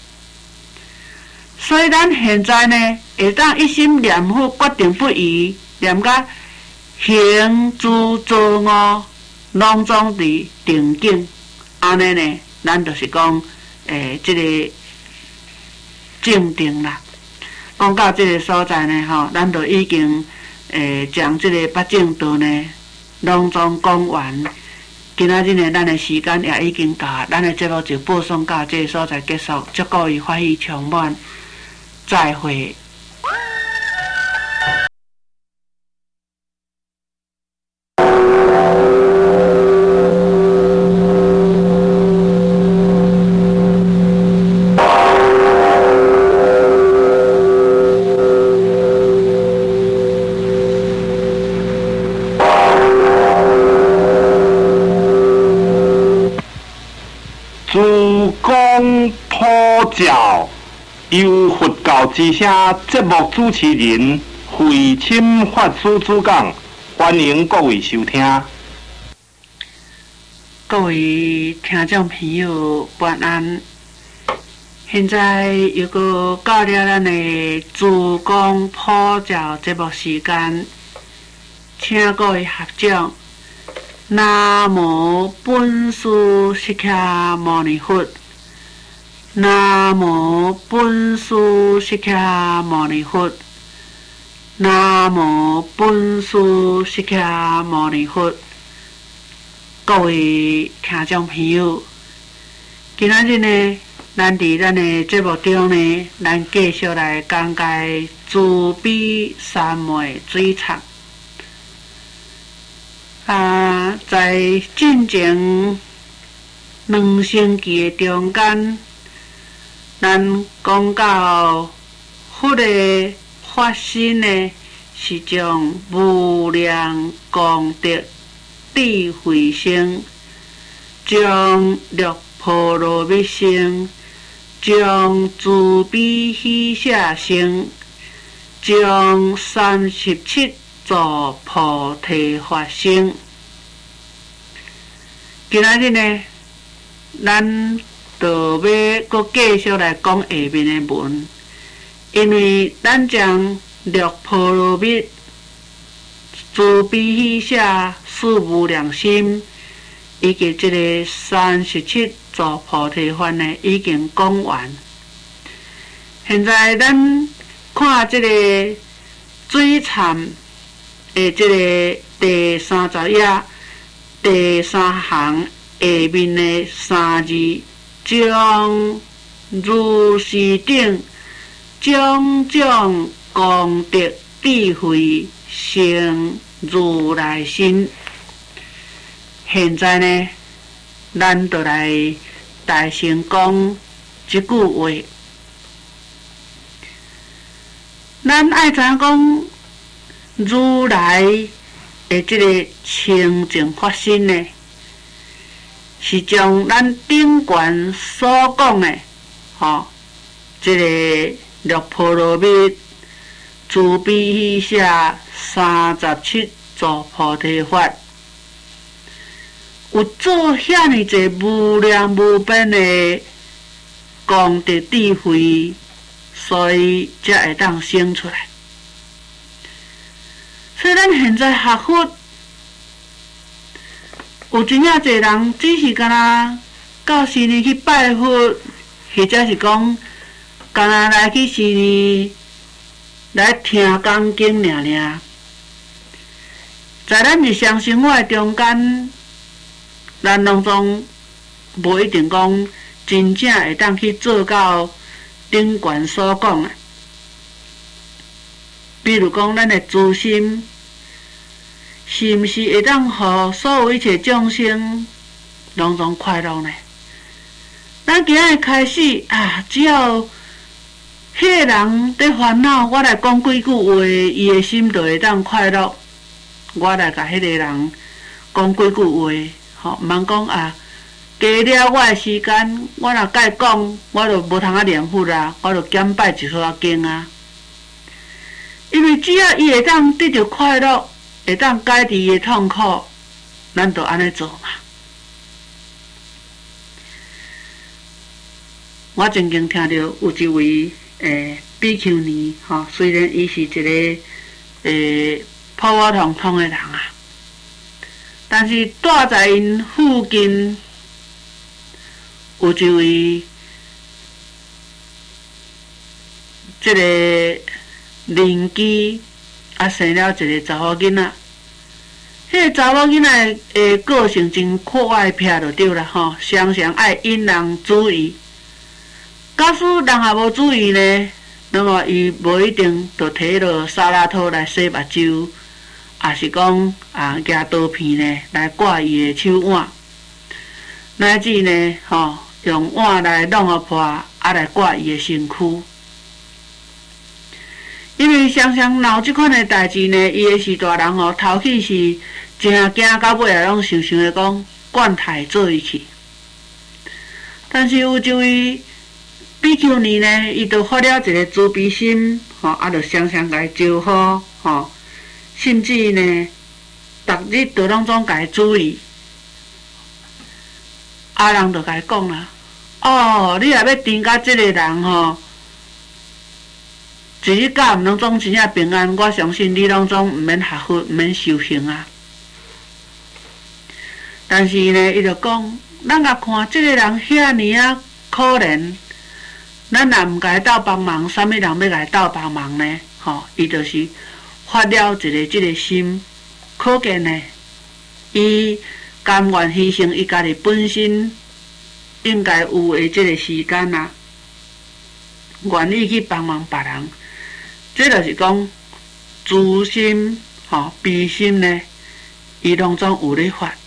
所以咱现在呢，会当一心念佛，决定不移，念甲行住坐卧拢总伫定境，安尼呢，咱就是讲，这个正定啦。讲到这个所在呢，咱就已经将这个八正道呢，拢总讲完。今仔日呢，咱的时间也已经到，咱的节目就播送到这个所在结束。祝各位欢喜充满，再会。 诸公普照，由佛教之声节目主持人慧钦法师主讲，欢迎各位收听。 各位听众朋友，晚安。现在又搁到了咱的诸公普照节目时间，请各位合掌。南无本师释迦牟尼佛，南无本师释迦牟尼佛，南无本师释迦牟尼佛。各位听众朋友，今仔日呢，咱伫咱的节目中呢，咱继续来讲解慈悲三昧水忏。在进前2星期的中间，咱讲到佛的发心呢，是将无量功德智慧生，将六波罗蜜生，将慈悲喜舍生，将37座菩提法生。今仔日呢，咱就要搁继续来讲下面的文，因为咱将六波罗蜜、慈悲喜舍、四无量心，以及这个37座菩提法呢，已经讲完。现在咱看这个水忏的这个第30页。第3行下面的3字，将如是等种种功德智慧成如来心。 现在呢，咱就来大声讲一句话。咱爱知影讲，如来的这个清净法身呢，是将咱顶悬所讲的，这个六波罗蜜、慈悲喜舍37座菩提法，有做遐尼济无量无边的功德智慧，所以才会当生出来。所以咱现在学佛，有真正侪人只是干那到寺里去拜佛，或者是讲干那来去寺里来听讲经尔。在咱日常生活中间，咱当中无一定讲真正会当去做到顶悬所讲的。比如讲，咱的自心，是毋是会当互所有一切众生拢总快乐呢？咱今日开始只要迄个人在烦恼，我来讲几句话，伊的心就会当快乐。我来甲迄个人讲几句话，毋通讲加了我的时间，我若甲伊讲，我就无通念佛啦，我就减拜一撮经啊。因为只要伊会当得到快乐，会当解除伊的痛苦，咱就安尼做嘛。我曾经听到有一位比丘尼，虽然伊是一个普普通通的人但是住在因附近有一位这个邻居生了一个查某囡仔。迄个查某囡仔的个性真可爱撇就对啦常常爱引人注意。假使人也无注意呢，那么伊无一定就摕落沙拉套来洗目睭，也是讲拿刀片呢来刮伊的手腕，乃至呢用碗来弄互破，来刮伊的身躯。因为常常闹即款的代志呢，伊的是大人头起是真惊到尾拢想的讲管他做伊去。但是有一位比丘尼呢，伊就发了一个慈悲心，就常常甲伊招呼，甚至呢，逐日都拢总甲伊注意。人就甲伊讲啦，你若要甜甲即个人一日到晚拢总真正平安，我相信你拢总毋免学佛，毋免修行啊。但是呢，伊就讲，咱甲看即个人遐尼可怜。咱若毋甲伊斗帮忙，啥物人要甲伊斗帮忙呢？伊就是发了即个心，可见呢，伊甘愿牺牲伊家己本身应该有的即个时间愿意去帮忙别人，这就是讲自心、悲心呢，伊拢总有咧发。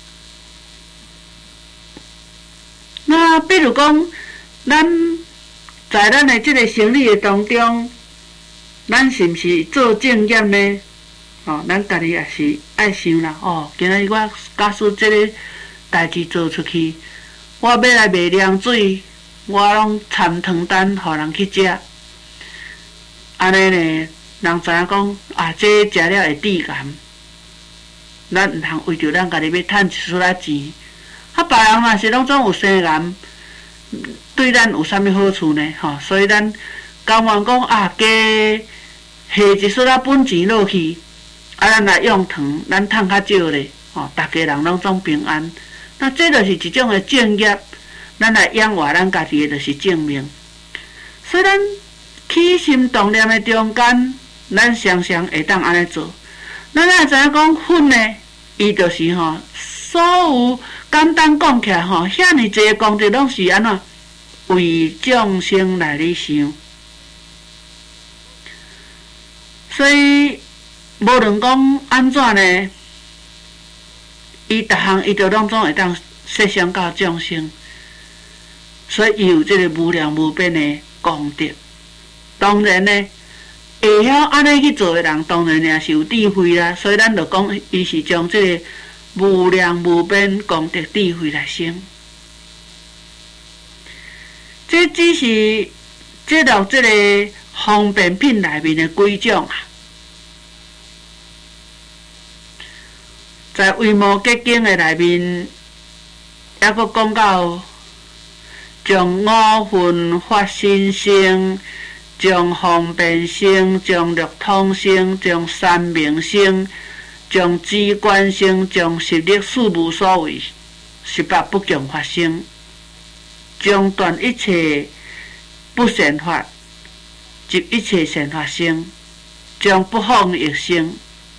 那比如讲，在咱的这个生理的当中，咱是毋是做正业呢？咱家己也是爱想啦。今仔日我假使这个代志做出去，我要来卖凉水，我拢掺汤单，互人去食。安尼呢，人知影讲这食了会致癌，咱毋通为着咱家己要趁一撮仔钱。别人若是拢总有生癌。对咱有啥物好处呢？所以咱甘愿讲加下一撮仔本钱落去，咱来用糖，咱趁较少咧，大家人拢总平安。那这就是一种的正业，咱来养活咱家己的就是正命。所以咱起心动念的中间，咱常常会当安尼做。咱也知影讲佛呢，伊就是所有简单讲起来遐尼济功德拢是安怎为众生来咧想，所以无论讲安怎呢， 伊逐项伊就拢总会当设想到众生，所以伊有即个无量无边的功德。当然呢，会晓安尼去做的人，当然也是有智慧啦。所以咱就讲，伊是将即个无量无边功德智慧来生。这只是这落即个方便品内面的几种啊。在《维摩诘经》的内面，还佫讲到，将五分法身生，将方便生，将六通生，将三明生，将机关生，将十力事无所为，18不共法生，将断一切不善法，集一切善法生，将不放逸生，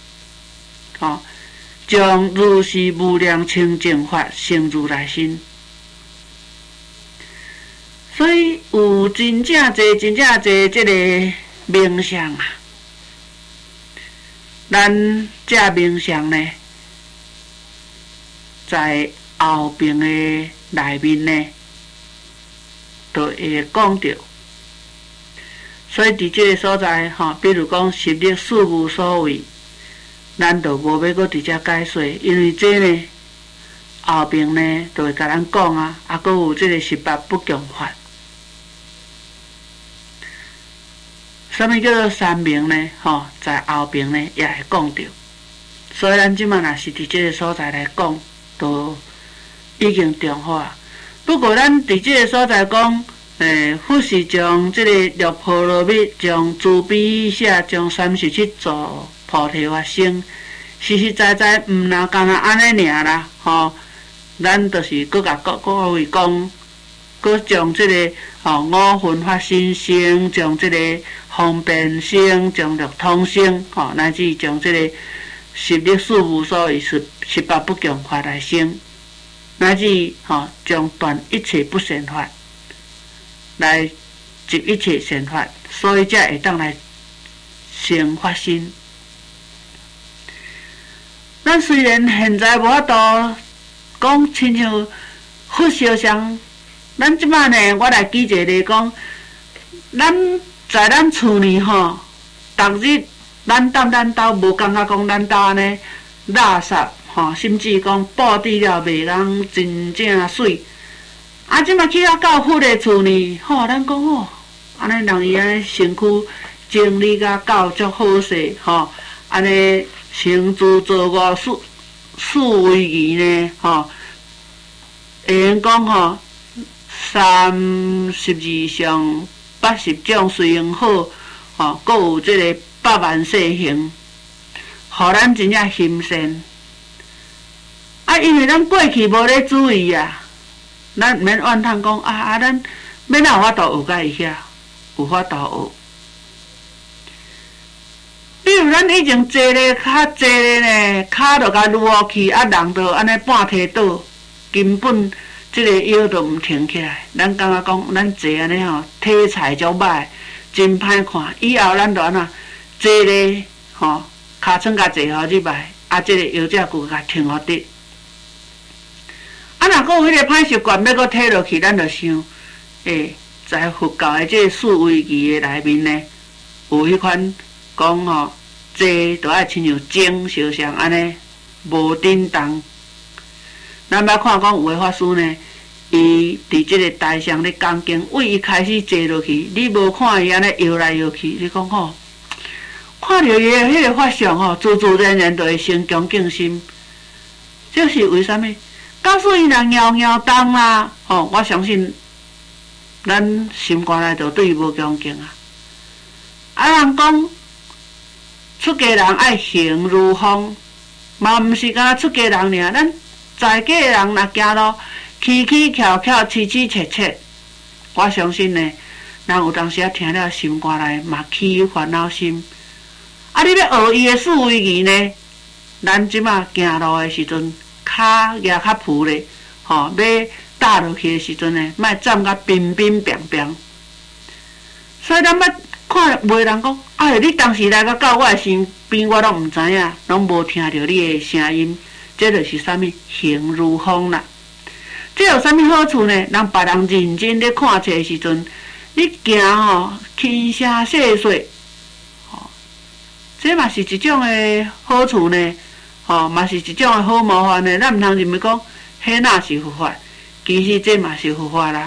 将如是无量清净法生如来身。所以有真正侪即个名相啊，咱这名相呢，在后边的内面呢，都会讲到。所以伫这个所在比如讲十力事无所为，咱就无要搁直接解说，因为这呢后边呢就会甲咱讲啊，佫有这个18不共法。什么叫做三明呢？在后边呢也会讲到。所以咱即马若是伫这个所在来讲，都已经中好啊。不过咱伫这个所在讲，佛是将这个六波罗蜜，将慈悲舍，将37座菩提法生，实实在在毋若干那安尼尔啦，咱就是各位讲，各将这个五分法身生，将这个方便生，将六通生，乃至将这个十力事无所为18不共法来生，乃至将断一切不善法，来集一切善法，所以才会当来生法身。咱虽然现在无法度讲亲像佛烧香，咱即摆呢，我来举一个例讲，咱在咱厝里逐日咱踮咱兜无感觉讲咱兜安尼垃圾甚至讲布置了袂讲真正水。啊，即摆去到佛的厝里，咱讲安尼让伊安尼身躯整理甲够足好势，安尼成住坐卧四围仪呢，会用讲32相80种随用好，佫有即个100万世行，互咱真正心善。啊，因为咱过去无咧注意啊，咱毋免怨叹讲咱免哪有法度学甲伊遐，有法度学。比如咱以前坐咧较坐咧呢，骹就甲撸落去，啊人就安尼半体倒，根本即个腰都毋挺起来。咱感觉讲咱坐安尼体裁足歹，真歹看。以后咱就安怎坐咧尻川甲坐好入来，啊即个腰脊骨甲挺好直。啊若佫有迄个歹习惯要佫体落去，咱就想，在佛教的即个四维仪的内面呢，有迄款讲坐就爱亲像钟烧香安尼无振动。咱捌看讲有的法师呢，伊伫即个台上咧讲经，为伊开始坐落去，你无看伊安尼摇来摇去，你讲看到伊的迄个法相自自然然就会生恭敬心。这是为什么？假使伊若摇摇动啦，我相信咱心肝内就对伊无恭敬啊。人讲出家人爱行如风，嘛毋是敢若出家人尔，咱在家的人若行路起起翘翘、凄凄切切，我相信呢，人有当时啊听了心肝内嘛起烦恼心。啊，你要学伊的四维仪呢？咱即马行路的时阵，骹举较浮咧，要踏落去的时阵呢，莫站甲冰冰冰冰。所以咱捌看袂人讲，你当时来到我的身边，我拢毋知影，拢无听到你的声音， 这就是啥物行如风啦。这有啥物好处呢？让别人认真咧看册的时阵，你行吼轻声细碎，这嘛是一种的好处呢。嘛是一种的好模范呢。咱毋通认为讲，迄那是佛法，其实这嘛是佛法啦。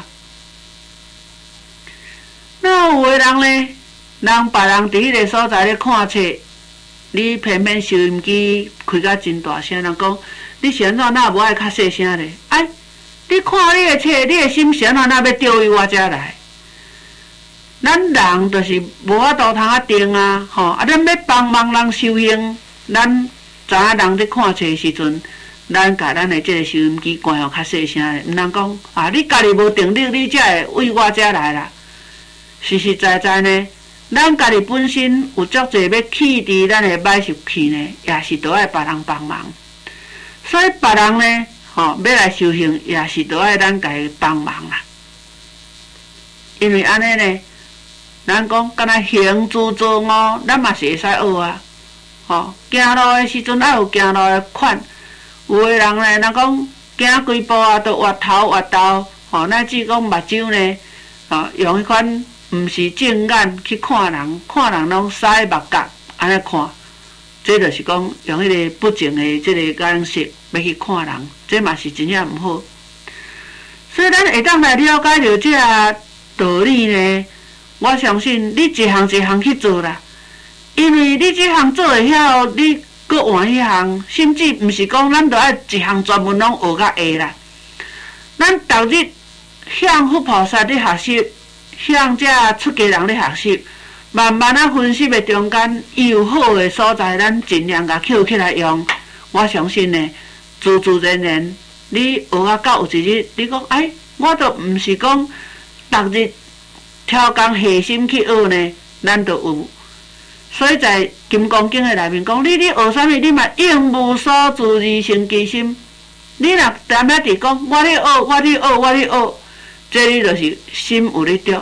那有的人呢，让别人伫迄个所在咧看册，你偏偏收音机开甲真大声，人讲你是安怎哪无爱较细声咧？哎，你看你的册，你的心是安怎哪要调于我遮来？咱人就是无法度通啊定啊，咱要帮忙人修行，咱知影人咧看册的时阵，咱甲咱的这个收音机关互较细声咧，毋通讲你家己无定力，你才会为我遮来啦。实实在在呢，咱家己本身有足侪要弃伫咱的歹习气呢，也是都爱别人帮忙。所以别人呢，要来修行，也是都爱咱家己帮忙啦。因为安尼呢，咱讲敢若行住坐卧，咱嘛是会使学啊。行路的时阵爱有行路的款，有的人呢，人讲行几步啊，都滑头滑头，乃至讲目睭呢，用迄款毋是正眼去看人，看人拢使目角安尼看，这就是讲用迄个不正的这个眼色要去看人，这嘛是真正毋好。所以咱会当来了解到这道理呢，我相信你一项一项去做啦。因为你这项做会晓，你搁换迄项，甚至毋是讲咱着爱一项专门拢学甲会啦。咱逐日向佛菩萨咧学习，向这出家人咧学习，慢慢啊分析的中间，伊有好的所在，咱尽量甲捡起来用。我相信呢，自自然然，你学啊到有一日，你讲我着毋是讲逐日挑工下心去学呢，咱着有。所以在《金刚经》的内面讲，你学啥物，你嘛应无所住而生其心。你若踮遐伫讲，我咧学，我咧学，我咧学，这你就是心有咧着。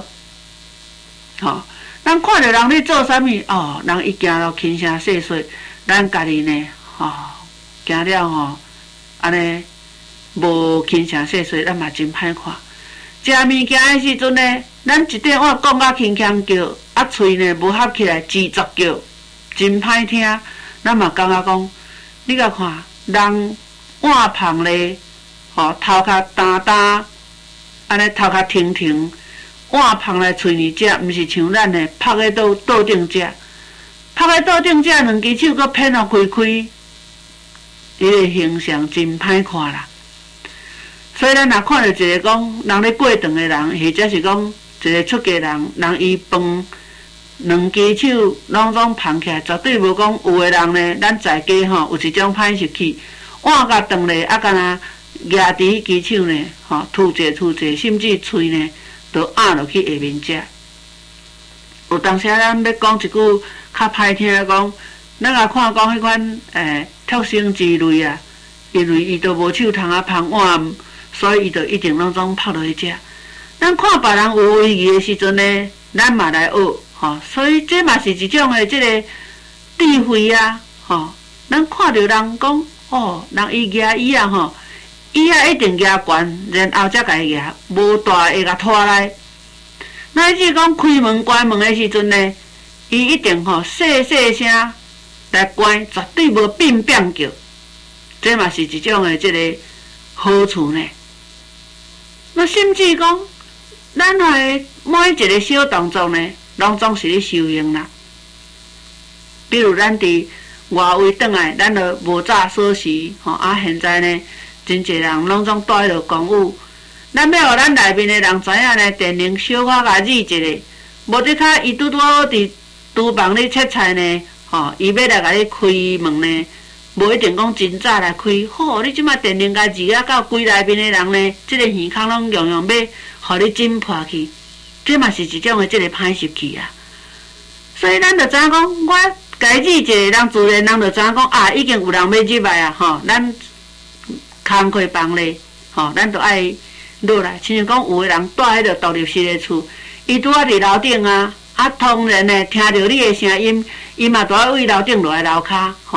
咱看着人咧做啥物，人伊行路轻声细碎，咱家己呢，行了安尼无轻声细碎，咱嘛真歹看。食物件的时阵呢，咱一块碗讲甲轻轻叫，喙呢无合起来，吱作叫，真歹听。咱嘛感觉讲，你甲看人碗芳咧，头壳担担，安尼头壳挺挺，碗芳来喙里食，毋是像咱呢拍在桌顶食，拍在桌顶食，两只手搁偏互开开，迄个形象真歹看啦。所以咱若看到一个讲人咧过长的人，或者是讲一个出家人，人伊饭两只手拢总捧起来，绝对无讲有的人呢，咱在家有一种歹习气，碗甲断咧，敢若夹伫只手呢，吐者，甚至喙呢都压落去下面食。有当时咱要讲一句较歹听的讲，咱也看讲迄款畜生之类啊，因为伊都无手通啊捧碗。所以伊就一定拢总拍落去食。咱看别人有威仪的时阵呢，咱嘛来学，所以这嘛是一种的这个智慧啊，咱看到人讲，人伊举椅啊，椅啊一定举悬，然后才甲伊举，无大会甲拖来。乃至讲开门关门的时阵呢，伊一定细声来关，绝对无变叫。这嘛是一种的这个好处呢。那甚至讲，咱的每一个小动作呢，拢总是咧修行啦。比如咱伫外围转来，咱就无早锁匙，现在呢，真侪人拢总带着公务。咱要互咱内面的人知影呢，电铃小可甲指一下，无得卡伊拄伫厨房咧切菜呢，伊要来甲你开门呢。无一定讲真早来开，你即摆电铃甲字啊到规内面的人呢，即个耳孔拢样样要互你震破去，这嘛是一种的即个歹习气啊。所以咱就知影讲，我家己一个人自然人就知影讲已经有人要入来啊，咱工课房咧，咱就爱落来。亲像讲有的人住迄个独立式的厝，伊拄仔伫楼顶啊，当然呢听到你的声音，伊嘛就爱为楼顶落来楼骹，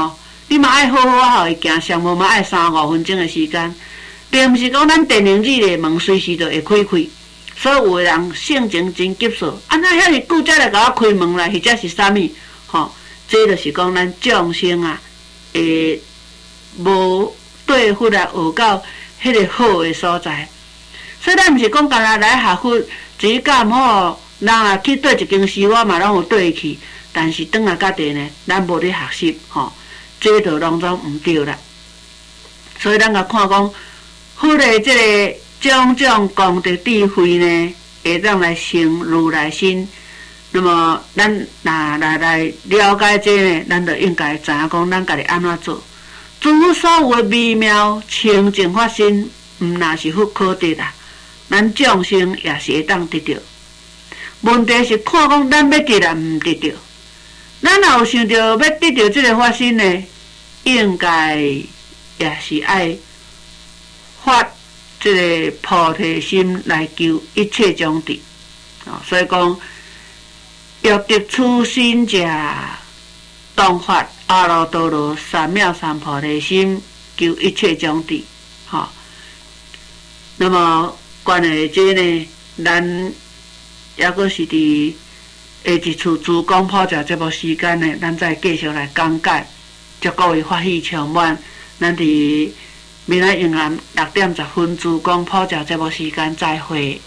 你嘛爱好好啊，互伊行，上无嘛爱3-5分钟的时间，并毋是讲咱电铃机的门随时就会开开。所以有的人性情真急躁，安怎遐尼久才来甲我开门来，或者是啥物？吼，这就是讲咱众生啊，会无对佛来学到迄个好的所在。所以咱毋是讲干那来学佛，只教毋好，人啊去对一间寺，我嘛拢有对去。但是转来家己呢，咱无咧学习，吼，这就拢总毋对啦。所以咱甲看讲，佛的这个种种功德智慧呢，会当来成如来心。那么咱若来了解这呢，咱就应该知影讲，咱家己安怎做。诸所有的微妙清净法身，毋若是佛可得啦，咱众生也是会当得到。问题是看讲咱要得啦，毋得到。咱若有想着要得到这个法身呢，应该也是爱发这个菩提心来求一切种智。所以讲，欲得此心者，当发阿耨多罗三藐三菩提心，求一切种智。那么关于这呢，咱也阁是伫下一次珠江普照这部时间呢，咱再继续来讲解。祝各位法喜充满。咱伫明仔永安6:10珠江普照这部时间再会。